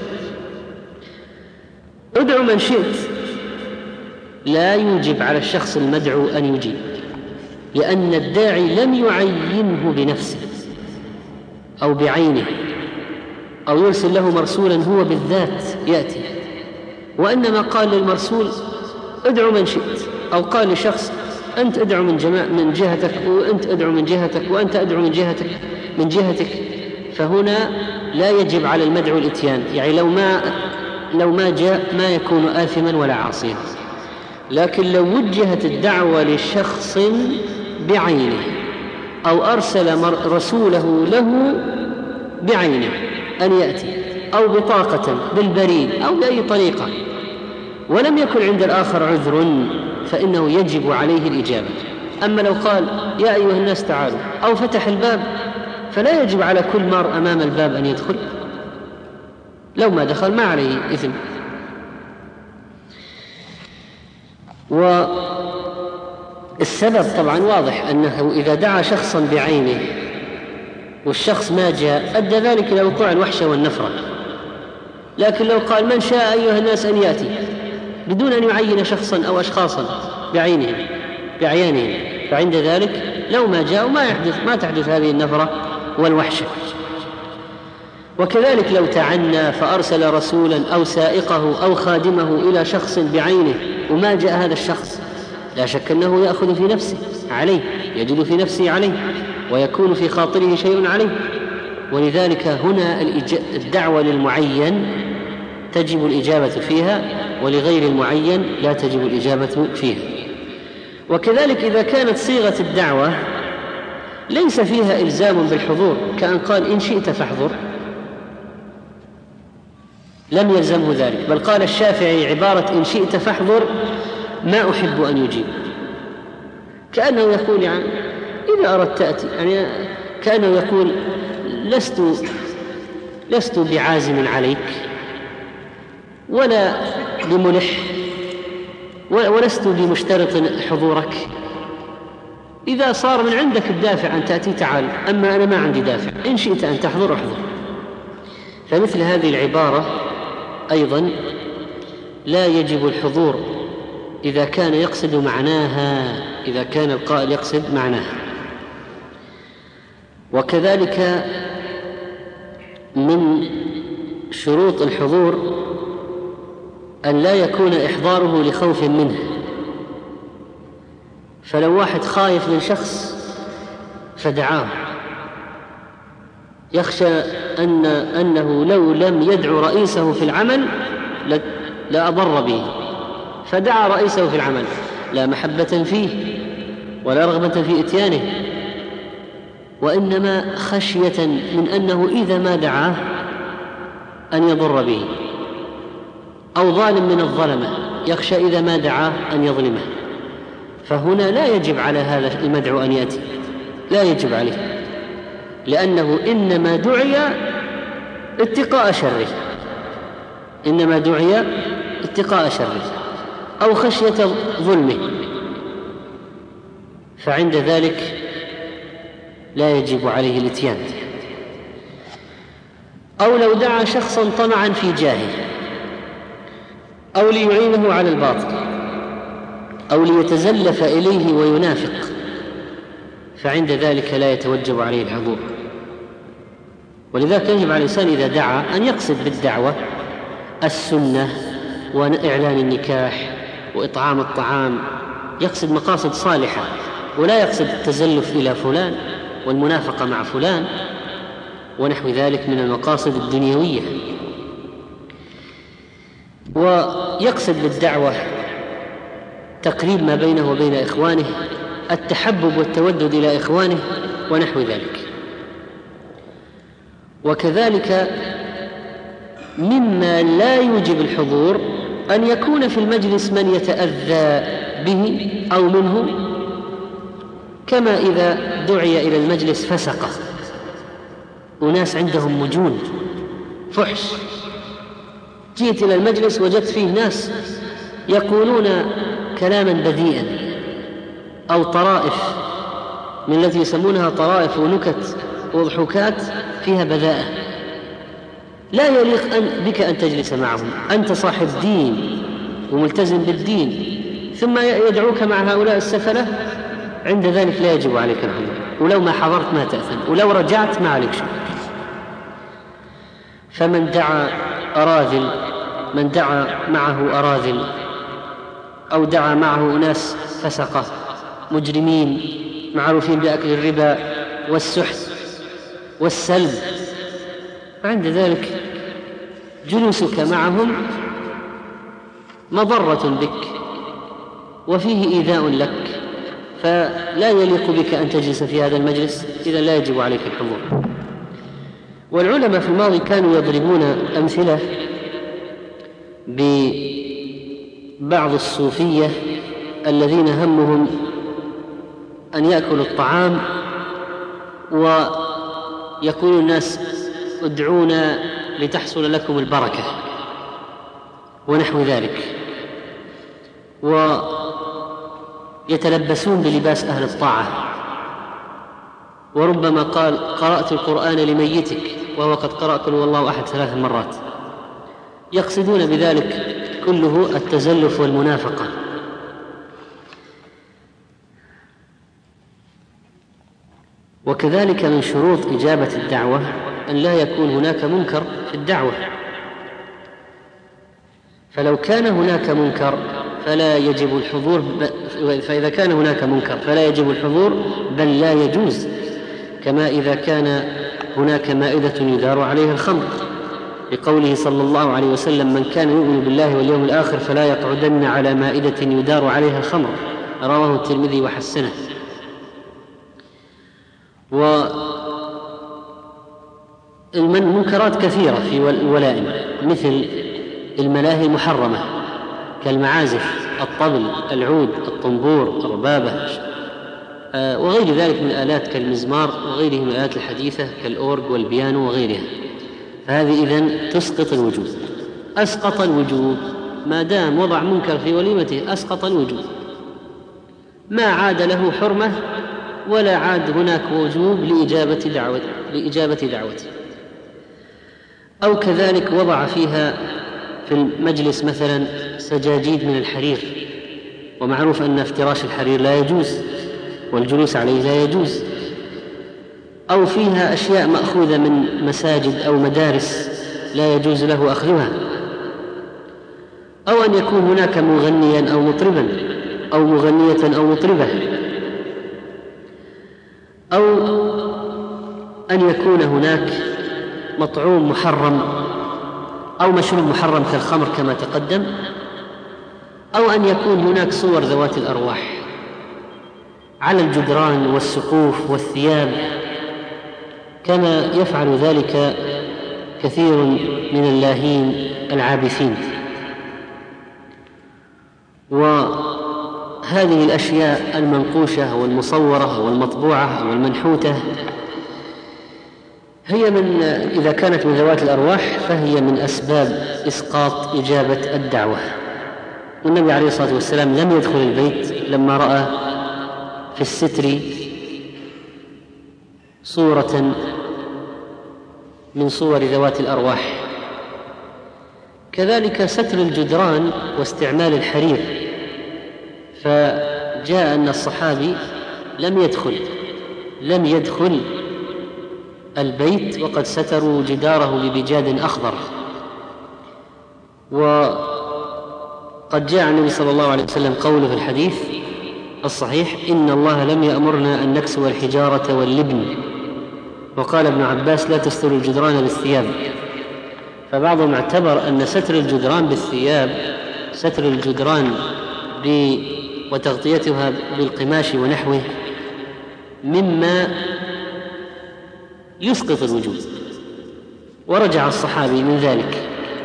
ادعو من شئت، لا يوجب على الشخص المدعو أن يجيب، لأن الداعي لم يعينه بنفسه أو بعينه، أو يرسل له مرسولا هو بالذات يأتي، وإنما قال للمرسول: ادعو من شئت، أو قال لشخص: أنت ادعو من جهتك، وأنت ادعو من جهتك، وأنت ادعو من جهتك. فهنا لا يجب على المدعو الإتيان، يعني لو ما جاء ما يكون آثما ولا عاصيا. لكن لو وجهت الدعوة لشخص بعينه، أو أرسل رسوله له بعينه أن يأتي، أو بطاقة بالبريد أو بأي طريقة، ولم يكن عند الآخر عذر، فإنه يجب عليه الإجابة. أما لو قال: يا أيها الناس تعالوا، أو فتح الباب، فلا يجب على كل مار أمام الباب أن يدخل، لو ما دخل ما عليه إثم. والسبب طبعا واضح، أنه إذا دعا شخصا بعينه والشخص ما جاء أدى ذلك إلى وقوع الوحشة والنفرة. لكن لو قال: من شاء أيها الناس أن يأتي، بدون أن يعين شخصا أو أشخاصا بعيانهم، فعند ذلك لو ما جاءوا ما تحدث هذه النفرة والوحشة. وكذلك لو تعنى فأرسل رسولا أو سائقه أو خادمه إلى شخص بعينه وما جاء هذا الشخص، لا شك أنه يأخذ في نفسه عليه، يجد في نفسه عليه، ويكون في خاطره شيء عليه. ولذلك هنا الدعوة للمعين تجب الإجابة فيها، ولغير المعين لا تجب الإجابة فيها. وكذلك إذا كانت صيغة الدعوة ليس فيها إلزام بالحضور، كأن قال: إن شئت فاحضر، لم يلزمه ذلك، بل قال الشافعي عبارة إن شئت فاحضر ما أحب أن يجيب، كأنه يقول يعني إذا أردت تأتي، يعني كأنه يقول لست بعازم عليك ولا بملح ولست بمشترط حضورك، إذا صار من عندك الدافع أن تأتي تعال، أما أنا ما عندي دافع، إن شئت أن تحضر احضر. فمثل هذه العبارة أيضا لا يجب الحضور إذا كان يقصد معناها، إذا كان القائل يقصد معناها. وكذلك من شروط الحضور أن لا يكون إحضاره لخوف منه. فلو واحد خايف من شخص فدعاه يخشى أنه لو لم يدعو رئيسه في العمل لأضر به، فدعا رئيسه في العمل لا محبة فيه ولا رغبة في إتيانه، وإنما خشية من أنه إذا ما دعاه أن يضر به، أو ظالم من الظلمة يخشى إذا ما دعاه أن يظلمه. فهنا لا يجب على هذا المدعو أن يأتي، لا يجب عليه، لأنه إنما دعي اتقاء شره، إنما دعي اتقاء شره أو خشية ظلمه، فعند ذلك لا يجب عليه الاتيان. أو لو دعا شخصا طمعا في جاهه، أو ليعينه على الباطل، أو ليتزلف إليه وينافق، فعند ذلك لا يتوجب عليه الحضور. ولذلك يجب على الإنسان إذا دعا أن يقصد بالدعوة السنة وإعلان النكاح وإطعام الطعام، يقصد مقاصد صالحة، ولا يقصد التزلف إلى فلان والمنافقة مع فلان ونحو ذلك من المقاصد الدنيوية. ويقصد بالدعوة تقريب ما بينه وبين إخوانه، التحبب والتودد إلى إخوانه ونحو ذلك. وكذلك مما لا يوجب الحضور أن يكون في المجلس من يتأذى به أو منه، كما إذا دعي إلى المجلس فسقة، وناس عندهم مجون فحش، جئت إلى المجلس وجدت فيه ناس يقولون كلاما بذيئا أو طرائف من التي يسمونها طرائف ونكت وضحوكات فيها بذاءة، لا يليق بك أن تجلس معهم، أنت صاحب دين وملتزم بالدين، ثم يدعوك مع هؤلاء السفلة، عند ذلك لا يجب عليك الحضور، ولو ما حضرت ما تأثم، ولو رجعت ما عليك شيء. فمن دعا أراذل، من دعا معه أراذل أو دعا معه أناس فسقة مجرمين معروفين بأكل الربا والسحت والسلب، عند ذلك جلوسك معهم مضرة بك وفيه إيذاء لك، فلا يليق بك أن تجلس في هذا المجلس، إذا لا يجب عليك الحضور. والعلماء في الماضي كانوا يضربون أمثلة ببعض الصوفية الذين همهم أن يأكلوا الطعام ويقول الناس ادعونا لتحصل لكم البركة ونحو ذلك، ويتلبسون بلباس أهل الطاعة، وربما قال قرأت القرآن لميتك وهو قد قرأ قل هو الله أحد 3 مرات، يقصدون بذلك كله التزلف والمنافقة. وكذلك من شروط إجابة الدعوة أن لا يكون هناك منكر في الدعوة، فلو كان هناك منكر فلا يجب الحضور، فإذا كان هناك منكر فلا يجب الحضور بل لا يجوز، كما إذا كان هناك مائدة يدار عليها الخمر، لقوله صلى الله عليه وسلم من كان يؤمن بالله واليوم الآخر فلا يقعدن على مائدة يدار عليها الخمر، رواه الترمذي وحسنه. والمنكرات كثيرة في الولائم، مثل الملاهي المحرمة كالمعازف، الطبل، العود، الطنبور، الربابة وغير ذلك من آلات كالمزمار وغيره من الآلات الحديثة كالأورج والبيانو وغيرها، فهذه إذن تسقط الوجوب، أسقط الوجوب، ما دام وضع منكر في وليمته أسقط الوجوب، ما عاد له حرمة ولا عاد هناك وجوب لإجابة دعوته. أو كذلك وضع فيها في المجلس مثلا سجاجيد من الحرير، ومعروف أن افتراش الحرير لا يجوز والجلوس عليه لا يجوز، أو فيها أشياء مأخوذة من مساجد أو مدارس لا يجوز له أخذها، أو أن يكون هناك مغنيا أو مطربا أو مغنية أو مطربة، أو أن يكون هناك مطعوم محرم أو مشروب محرم كالخمر كما تقدم، أو أن يكون هناك صور ذوات الأرواح على الجدران والسقوف والثياب، كما يفعل ذلك كثير من اللاهين العابثين. وهذه الأشياء المنقوشة والمصورة والمطبوعة والمنحوتة هي إذا كانت من ذوات الأرواح فهي من أسباب إسقاط إجابة الدعوة. والنبي عليه الصلاة والسلام لم يدخل البيت لما رأى في الستر صورة من صور ذوات الأرواح. كذلك ستر الجدران واستعمال الحرير، فجاء أن الصحابي لم يدخل البيت وقد ستروا جداره ببجاد أخضر. وقد جاء النبي صلى الله عليه وسلم قوله في الحديث الصحيح: إن الله لم يأمرنا أن نكسو الحجارة واللبن. وقال ابن عباس: لا تستر الجدران بالثياب. فبعضهم اعتبر أن ستر الجدران بالثياب، ستر الجدران وتغطيتها بالقماش ونحوه، مما يسقط الوجوب، ورجع الصحابي من ذلك.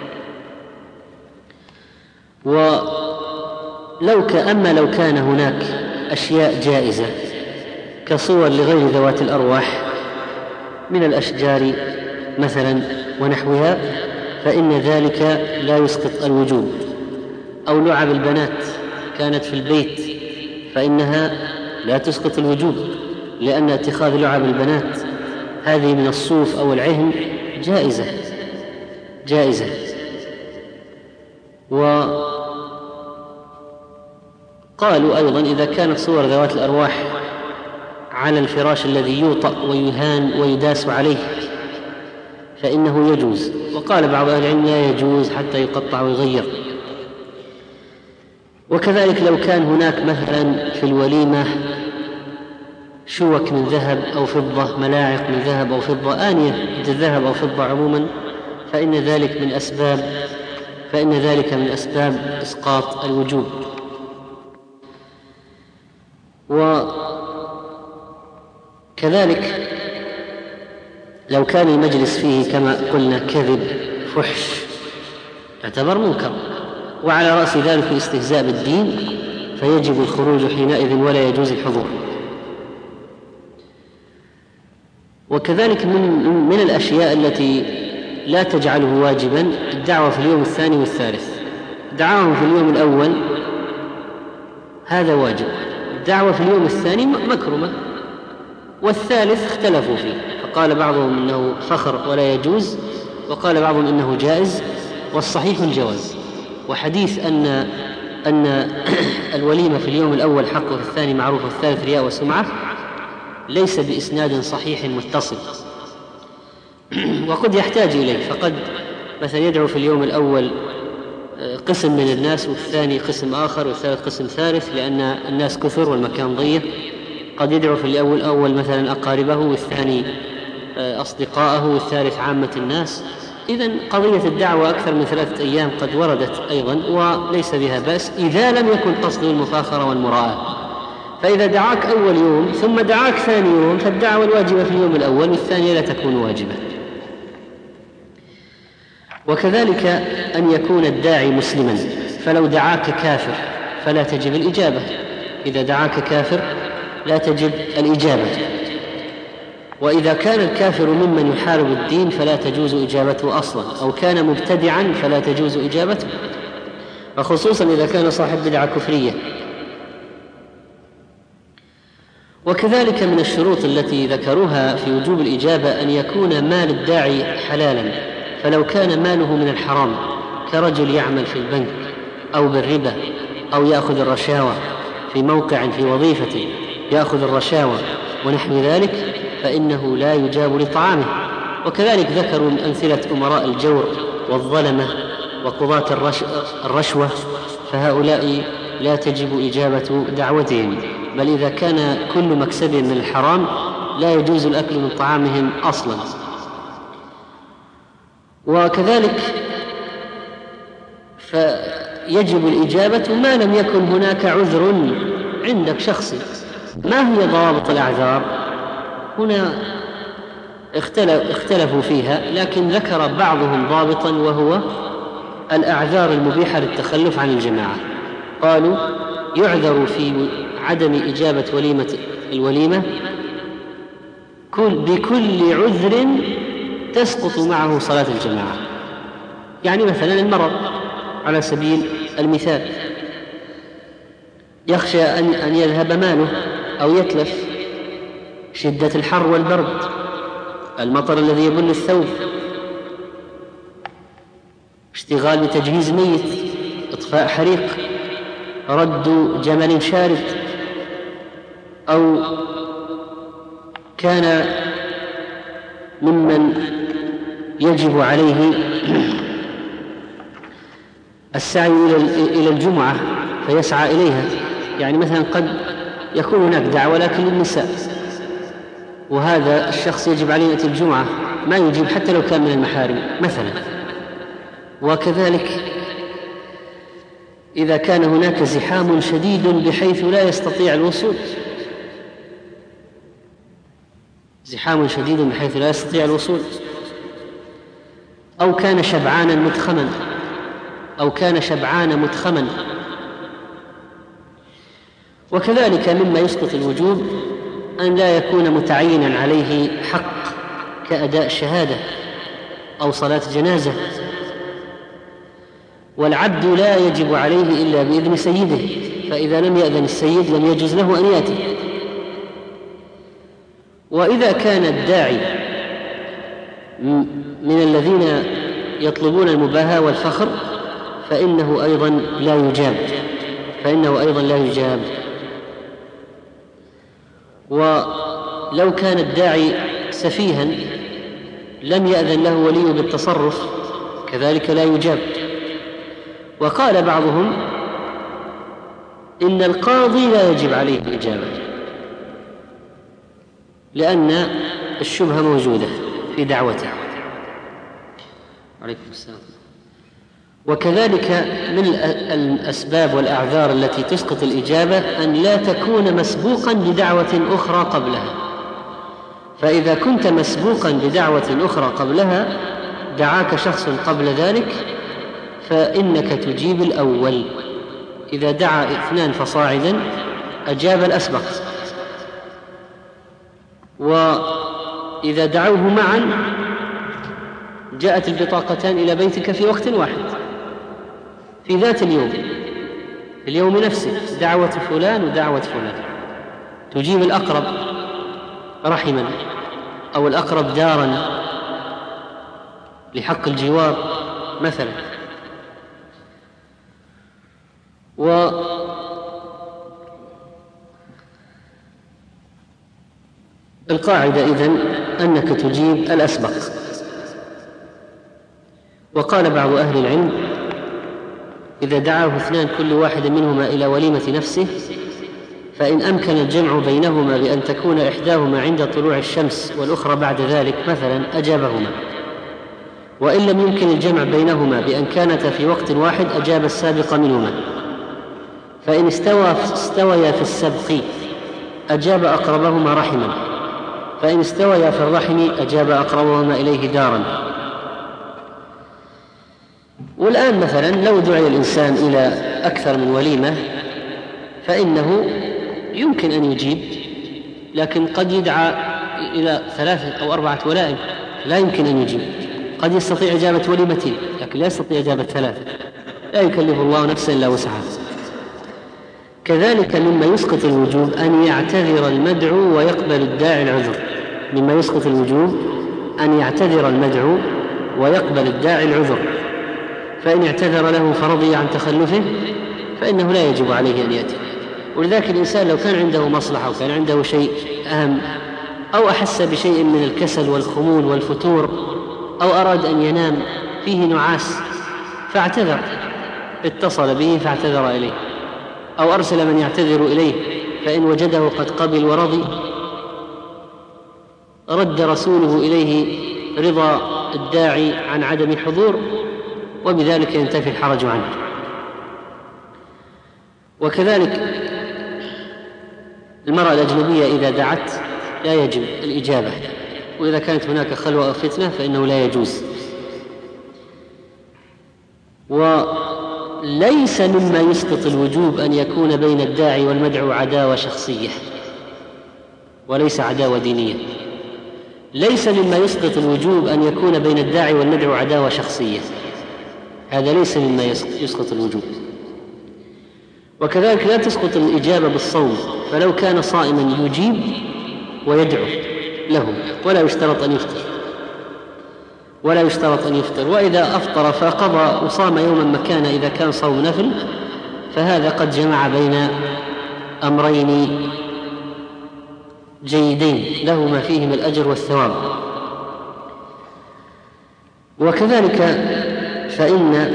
لو كان هناك أشياء جائزة كصور لغير ذوات الأرواح من الأشجار مثلا ونحوها، فإن ذلك لا يسقط الوجوب. أو لعب البنات كانت في البيت فإنها لا تسقط الوجوب، لأن اتخاذ لعب البنات هذه من الصوف أو العهن جائزة. وقالوا أيضا إذا كانت صور ذوات الأرواح على الفراش الذي يوطأ ويهان ويداس عليه فإنه يجوز. وقال بعض أهل العلم لا يجوز حتى يقطع ويغير. وكذلك لو كان هناك مثلا في الوليمة شوك من ذهب أو فضة، ملاعق من ذهب أو فضة، آنية من ذهب أو فضة عموما، فإن ذلك من أسباب إسقاط الوجوب. وكذلك لو كان المجلس فيه كما قلنا كذب، فحش، يعتبر منكر، وعلى رأس ذلك الاستهزاء بالدين، فيجب الخروج حينئذ ولا يجوز الحضور. وكذلك من الأشياء التي لا تجعله واجبا الدعوة في اليوم الثاني والثالث. دعاهم في اليوم الأول هذا واجب، الدعوة في اليوم الثاني مكرمة، والثالث اختلفوا فيه، فقال بعضهم إنه فخر ولا يجوز، وقال بعضهم إنه جائز، والصحيح الجواز. وحديث أن الوليمة في اليوم الأول حق وفي الثاني معروف والثالث رياء وسمعة ليس بإسناد صحيح متصل، وقد يحتاج إليه. فقد مثلا يدعو في اليوم الأول قسم من الناس، والثاني قسم آخر، والثالث قسم ثالث، لأن الناس كثر والمكان ضيق. قد يدعو في الأول مثلا أقاربه، والثاني أصدقائه، والثالث عامة الناس. إذن قضية الدعوة أكثر من 3 أيام قد وردت أيضا، وليس بها بأس إذا لم يكن قصد المفاخرة والمراءة. فإذا دعاك أول يوم ثم دعاك ثاني يوم، فالدعوة الواجبة في اليوم الأول، والثانية لا تكون واجبة. وكذلك أن يكون الداعي مسلما، فلو دعاك كافر فلا تجب الإجابة. إذا دعاك كافر لا تجب الإجابة. وإذا كان الكافر ممن يحارب الدين فلا تجوز إجابته أصلا، أو كان مبتدعا فلا تجوز إجابته، وخصوصا إذا كان صاحب بدعة كفرية. وكذلك من الشروط التي ذكروها في وجوب الإجابة أن يكون مال الداعي حلالا، فلو كان ماله من الحرام كرجل يعمل في البنك أو بالربا أو يأخذ الرشاوى في موقع في وظيفة يأخذ الرشاوى ونحو ذلك فإنه لا يجاب لطعامه. وكذلك ذكروا من أمثلة أمراء الجور والظلمة وقضاة الرشوة، فهؤلاء لا تجب إجابة دعوتهم، بل إذا كان كل مكسب من الحرام لا يجوز الأكل من طعامهم أصلا. وكذلك فيجب الإجابة ما لم يكن هناك عذر عندك شخصي. ما هي ضوابط الأعذار؟ هنا اختلفوا فيها، لكن ذكر بعضهم ضابطا وهو الأعذار المبيحة للتخلف عن الجماعة. قالوا يعذر في عدم إجابة الوليمة بكل عذر تسقط معه صلاة الجماعة. يعني مثلا المرض على سبيل المثال، يخشى أن يذهب ماله أو يتلف، شدة الحر والبرد، المطر الذي يبل الثوب، اشتغال بتجهيز ميت، إطفاء حريق، رد جمل شارد، أو كان ممن يجب عليه السعي إلى الجمعة فيسعى إليها. يعني مثلا قد يكون هناك دعوة لكن للنساء، وهذا الشخص يجب عليه يأتي الجمعة، ما يجيب حتى لو كان من المحارم مثلا. وكذلك إذا كان هناك زحام شديد بحيث لا يستطيع الوصول، زحام شديد بحيث لا يستطيع الوصول، أو كان شبعان متخما، وكذلك مما يسقط الوجوب أن لا يكون متعينا عليه حق كأداء الشهادة أو صلاة جنازة، والعبد لا يجب عليه إلا بإذن سيده، فإذا لم يأذن السيد لم يجوز له أن يأتي. وإذا كان الداعي من الذين يطلبون المباهاة والفخر فإنه أيضا لا يجاب. ولو كان الداعي سفيها لم يأذن له ولي بالتصرف كذلك لا يجاب. وقال بعضهم إن القاضي لا يجب عليه الإجابة لأن الشبهة موجودة في دعوته. عليكم السلام. وكذلك من الأسباب والأعذار التي تسقط الإجابة أن لا تكون مسبوقا بدعوة أخرى قبلها، فإذا كنت مسبوقا بدعوة أخرى قبلها دعاك شخص قبل ذلك فإنك تجيب الأول. إذا دعا 2 فصاعدا أجاب الأسبق، وإذا دعوه معا جاءت البطاقتان إلى بيتك في وقت واحد في ذات اليوم نفسه، دعوة فلان ودعوة فلان، تجيب الأقرب رحما أو الأقرب دارا لحق الجوار مثلا. والقاعدة إذن أنك تجيب الأسبق. وقال بعض أهل العلم إذا دعاه 2 كل واحد منهما إلى وليمة نفسه فإن أمكن الجمع بينهما بأن تكون إحداهما عند طلوع الشمس والأخرى بعد ذلك مثلا أجابهما، وإن لم يمكن الجمع بينهما بأن كانتا في وقت واحد أجاب السابق منهما، فإن استويا في السبق أجاب أقربهما رحما، فإن استويا في الرحم أجاب أقربهما إليه دارا. والآن مثلا لو دعي الإنسان إلى أكثر من وليمة فإنه يمكن أن يجيب، لكن قد يدعى إلى 3 أو 4 ولائم لا يمكن أن يجيب. قد يستطيع إجابة وليمة لكن لا يستطيع إجابة 3، لا يكلف الله نفسا إلا وسعها. كذلك مما يسقط الوجوب أن يعتذر المدعو ويقبل الداعي العذر. مما يسقط الوجوب أن يعتذر المدعو ويقبل الداعي العذر، فإن اعتذر له فرضي عن تخلفه فإنه لا يجب عليه أن يأتي. ولذلك الإنسان لو كان عنده مصلحة وكان عنده شيء أهم أو أحس بشيء من الكسل والخمول والفتور أو أراد أن ينام فيه نعاس فاعتذر، اتصل به فاعتذر إليه أو أرسل من يعتذر إليه، فإن وجده قد قبل ورضي رد رسوله إليه رضا الداعي عن عدم الحضور، وبذلك ينتفي الحرج عنه. وكذلك المرأة الأجنبية إذا دعت لا يجب الإجابة، وإذا كانت هناك خلوة أو فتنة فإنه لا يجوز. وليس مما يسقط الوجوب أن يكون بين الداعي والمدعو عداوة شخصية، وليس عداوة دينية. ليس مما يسقط الوجوب أن يكون بين الداعي والمدعو عداوة شخصية، هذا ليس مما يسقط الوجوب. وكذلك لا تسقط الإجابة بالصوم، فلو كان صائما يجيب ويدعو له ولا يشترط أن يفطر، وإذا أفطر فقضى وصام يوما مكانه إذا كان صوم نفل، فهذا قد جمع بين أمرين جيدين لهما فيهم الأجر والثواب. وكذلك فإن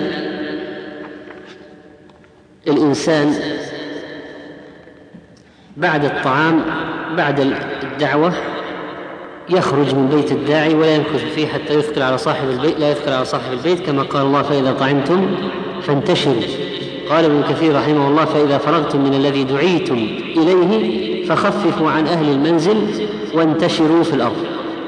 الإنسان بعد الطعام بعد الدعوة يخرج من بيت الداعي ولا يمكث فيه حتى يثقل على صاحب البيت كما قال الله: فإذا طعمتم فانتشروا. قال ابن كثير رحمه الله: فإذا فرغتم من الذي دعيتم إليه فخففوا عن أهل المنزل وانتشروا في الأرض.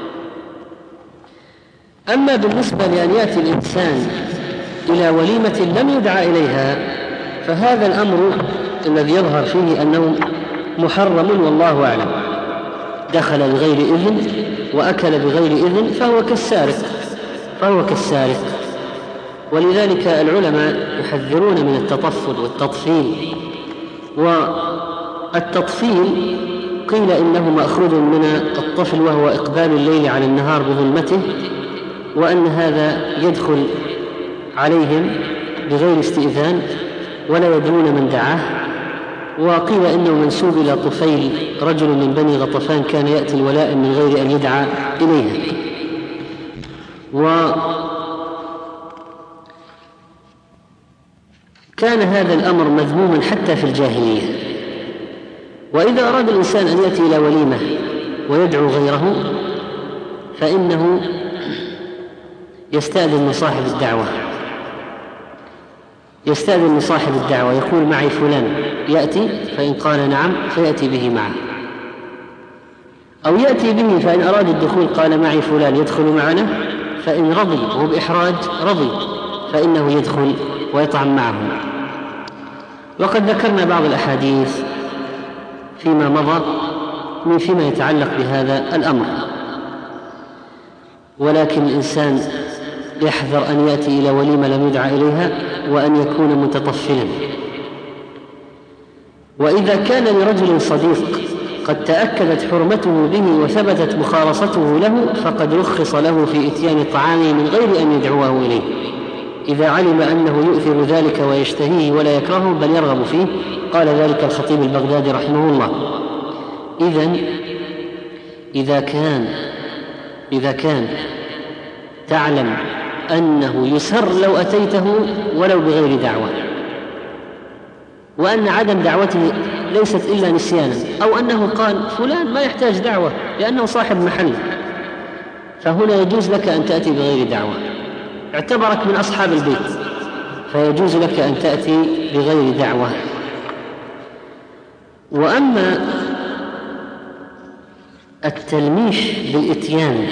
أما بالنسبة لأن يأتي الإنسان إلى وليمة لم يدعى إليها فهذا الأمر الذي يظهر فيه أنه محرم والله أعلم. دخل بغير إذن وأكل بغير إذن فهو كالسارق. ولذلك العلماء يحذرون من التطفل والتطفيل. والتطفيل قيل إنه مأخوذ من الطفل وهو إقبال الليل على النهار بظلمته، وأن هذا يدخل عليهم بغير استئذان ولا يدرون من دعاه. وقيل إنه منسوب إلى طفيل رجل من بني غطفان كان يأتي الولائم من غير أن يدعى إليها. وكان هذا الأمر مذموما حتى في الجاهلية. وإذا أراد الإنسان أن يأتي إلى وليمة ويدعو غيره فإنه يستأذن من صاحب الدعوة، يقول: معي فلان يأتي، فإن قال نعم فيأتي به معه، أو يأتي به فإن أراد الدخول قال: معي فلان يدخل معنا، فإن رضي وهو بإحراج رضي فإنه يدخل ويطعم معه. وقد ذكرنا بعض الأحاديث فيما مضى فيما يتعلق بهذا الأمر، ولكن الإنسان يحذر أن يأتي إلى وليمة لم يدعى إليها وأن يكون متطفلا. وإذا كان لرجل صديق قد تأكدت حرمته به وثبتت مخالصته له فقد رخص له في إتيان طعامه من غير أن يدعوه إليه، إذا علم أنه يؤثر ذلك ويشتهيه ولا يكرهه بل يرغب فيه. قال ذلك الخطيب البغدادي رحمه الله. إذا كان تعلم أنه يسر لو أتيته ولو بغير دعوة، وأن عدم دعوته ليست إلا نسيانا، أو أنه قال فلان ما يحتاج دعوة لأنه صاحب محل، فهنا يجوز لك أن تأتي بغير دعوة. اعتبرك من أصحاب البيت فيجوز لك أن تأتي بغير دعوة. وأما التلميح بالإتيان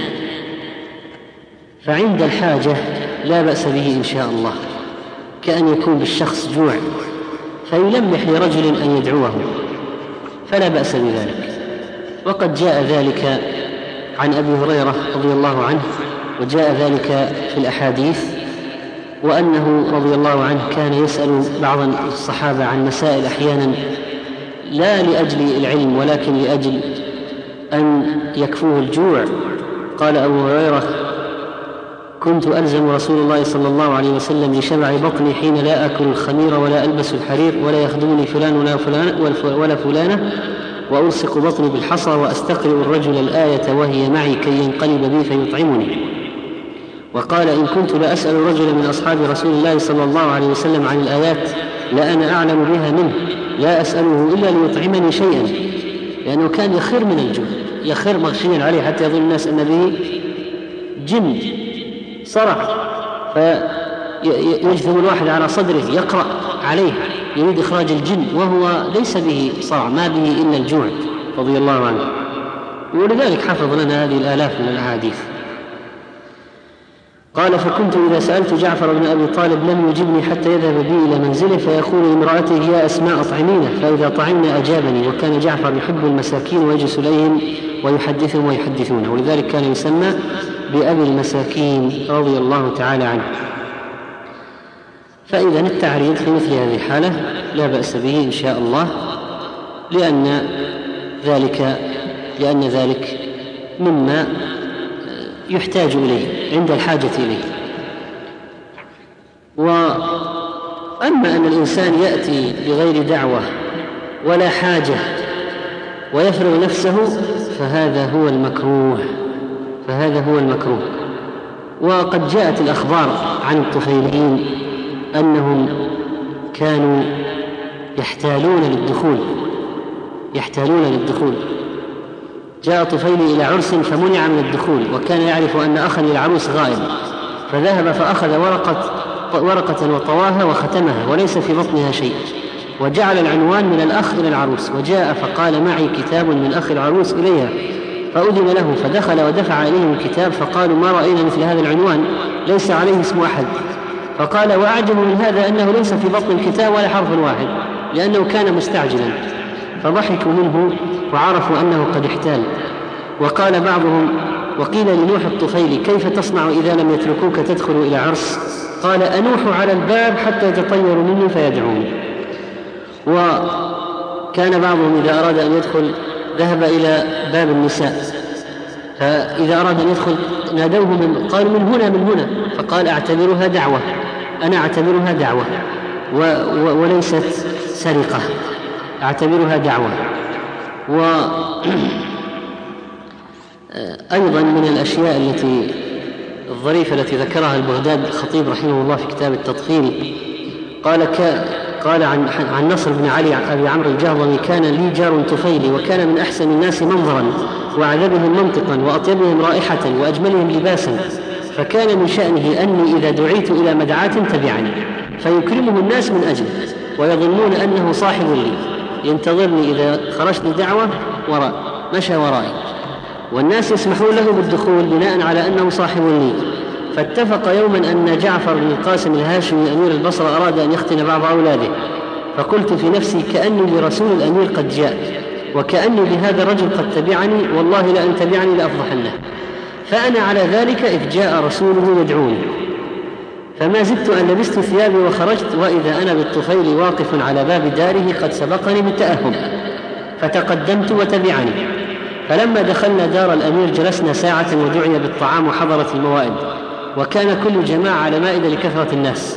فعند الحاجة لا بأس به إن شاء الله، كأن يكون بالشخص جوع فيلمح لرجل أن يدعوه فلا بأس بذلك. وقد جاء ذلك عن أبي هريرة رضي الله عنه، وجاء ذلك في الأحاديث، وأنه رضي الله عنه كان يسأل بعض الصحابة عن مسائل أحيانا لا لأجل العلم ولكن لأجل أن يكفوه الجوع. قال أبو هريرة: كنت ألزم رسول الله صلى الله عليه وسلم لشبع بطني حين لا أكل الخمير ولا ألبس الحرير ولا يخدمني فلان ولا فلانة، وألصق بطني بالحصى وأستقرئ الرجل الآية وهي معي كي ينقلب بي فيطعمني. وقال: إن كنت لأسأل رجلا من أصحاب رسول الله صلى الله عليه وسلم عن الآيات لأنا أعلم بها منه، لا أسأله إلا ليطعمني شيئا، لأنه كان يخر من الجوع، يخر مغشيا عليه حتى يظن الناس أن به جن صرع، فيجثم الواحد على صدره يقرأ عليه يريد إخراج الجن وهو ليس به صرع، ما به إلا الجوع رضي الله عنه. ولذلك حفظ لنا هذه الآلاف من الأحاديث. قال: فكنت إذا سألت جعفر بن أبي طالب لم يجبني حتى يذهب بي إلى منزله فيقول لامرأته: يا أسماء أطعمينه، فإذا طعمنا أجابني. وكان جعفر يحب المساكين ويجلس إليهم ويحدثهم ويحدثونه، ولذلك كان يسمى بأبي المساكين رضي الله تعالى عنه. فإذا التعريض في مثل هذه الحالة لا بأس به إن شاء الله، لأن ذلك مما يحتاج إليه عند الحاجة إليه. وأما أن الإنسان يأتي بغير دعوة ولا حاجة ويفرغ نفسه فهذا هو المكروه. وقد جاءت الأخبار عن الطفيليين أنهم كانوا يحتالون للدخول. جاء طفيلي إلى عرس فمنع من الدخول، وكان يعرف أن أخا للعروس غائب، فذهب فأخذ ورقة وطواها وختمها وليس في بطنها شيء، وجعل العنوان من الأخ إلى العروس، وجاء فقال: معي كتاب من أخ العروس إليها، فأذن له فدخل ودفع إليهم الكتاب، فقالوا: ما رأينا مثل هذا العنوان ليس عليه اسم أحد. فقال: وأعجب من هذا أنه ليس في بطن الكتاب ولا حرف واحد، لأنه كان مستعجلا. فضحكوا منه وعرفوا أنه قد احتال. وقال بعضهم: وقيل لنوح الطفيلي: كيف تصنع إذا لم يتركوك تدخل إلى عرس؟ قال: أنوح على الباب حتى يتطيروا مني فيدعوني. وكان بعضهم إذا أراد أن يدخل ذهب إلى باب النساء، فإذا أراد أن يدخل نادوه قالوا: من هنا. فقال: أنا أعتبرها دعوة وليست سرقة، أعتبرها دعوة. وأيضا من الأشياء الظريفة التي ذكرها البغداد الخطيب رحمه الله في كتاب التطهير، قال عن نصر بن علي أبي عمرو الجهضمي: كان لي جار طفيلي، وكان من أحسن الناس منظرا وأعذبهم منطقا وأطيبهم رائحة وأجملهم لباسا، فكان من شأنه أني إذا دعيت إلى مدعاة تبعني، فيكرمه الناس من أجله ويظنون أنه صاحب لي، ينتظرني إذا خرجت دعوة مشى ورائي، والناس يسمحون له بالدخول بناء على أنه صاحب لي. فاتفق يوما أن جعفر بن القاسم الهاشمي أمير البصرة أراد أن يختن بعض أولاده، فقلت في نفسي: كأني لرسول الأمير قد جاء، وكأني لهذا الرجل قد تبعني، والله لأن تبعني لأفضحنه. فأنا على ذلك إذ جاء رسوله يدعوني، فما زدت أن لبست ثيابي وخرجت، وإذا أنا بالطفيل واقف على باب داره قد سبقني بالتأهب، فتقدمت وتبعني. فلما دخلنا دار الأمير جلسنا ساعة ودعي بالطعام وحضرت الموائد، وكان كل جماعة على مائدة لكثرة الناس،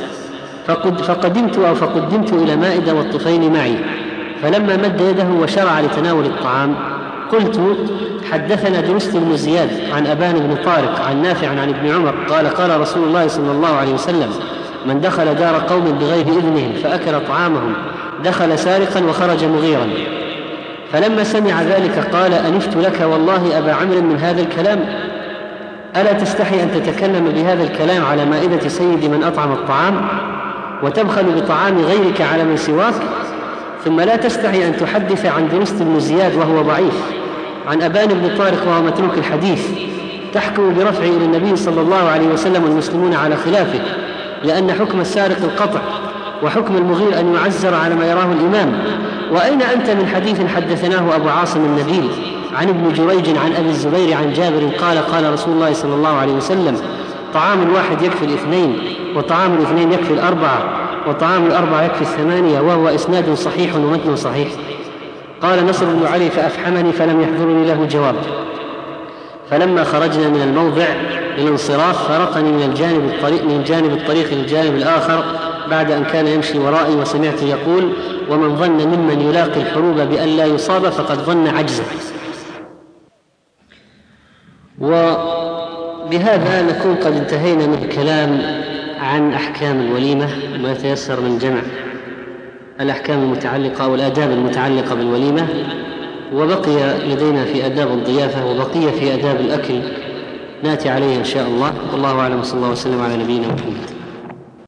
فقدمت إلى مائدة والطفيل معي. فلما مد يده وشرع لتناول الطعام قلت: حدثنا درست بن زياد عن أبان بن طارق عن نافع عن ابن عمر قال رسول الله صلى الله عليه وسلم: من دخل دار قوم بغير إذنهم فأكل طعامهم دخل سارقا وخرج مغيرا. فلما سمع ذلك قال: أنفت لك والله أبا عمرو من هذا الكلام، ألا تستحي أن تتكلم بهذا الكلام على مائدة سيد من أطعم الطعام، وتبخل بطعام غيرك على من سواك؟ ثم لا تستحي أن تحدث عن درست بن زياد وهو ضعيف، عن أبان بن طارق وهو متروك الحديث، تحكم برفعه إلى النبي صلى الله عليه وسلم والمسلمون على خلافه، لأن حكم السارق القطع، وحكم المغير أن يعزر على ما يراه الإمام. وأين أنت من حديث حدثناه أبو عاصم النبيل عن ابن جريج عن أبي الزبير عن جابر قال رسول الله صلى الله عليه وسلم: طعام الواحد يكفي الاثنين، وطعام الاثنين يكفي الأربعة، وطعام الأربعة يكفي الثمانية، وهو إسناد صحيح ومتن صحيح. قال نصر بن علي فأفحمني فلم يحضرني له جواب، فلما خرجنا من الموضع للانصراف فرقني من جانب الطريق للجانب الآخر بعد أن كان يمشي ورائي، وسمعت يقول: ومن ظن ممن يلاقي الحروب بأن لا يصاب فقد ظن عجزه. وبهذا نكون قد انتهينا من الكلام عن أحكام الوليمة وما يتيسر من جمع الأحكام المتعلقة والآداب المتعلقة بالوليمة، وبقي لدينا في آداب الضيافة وبقي في آداب الأكل نأتي عليه إن شاء الله. والله أعلم، صلى الله وسلم على نبينا محمد.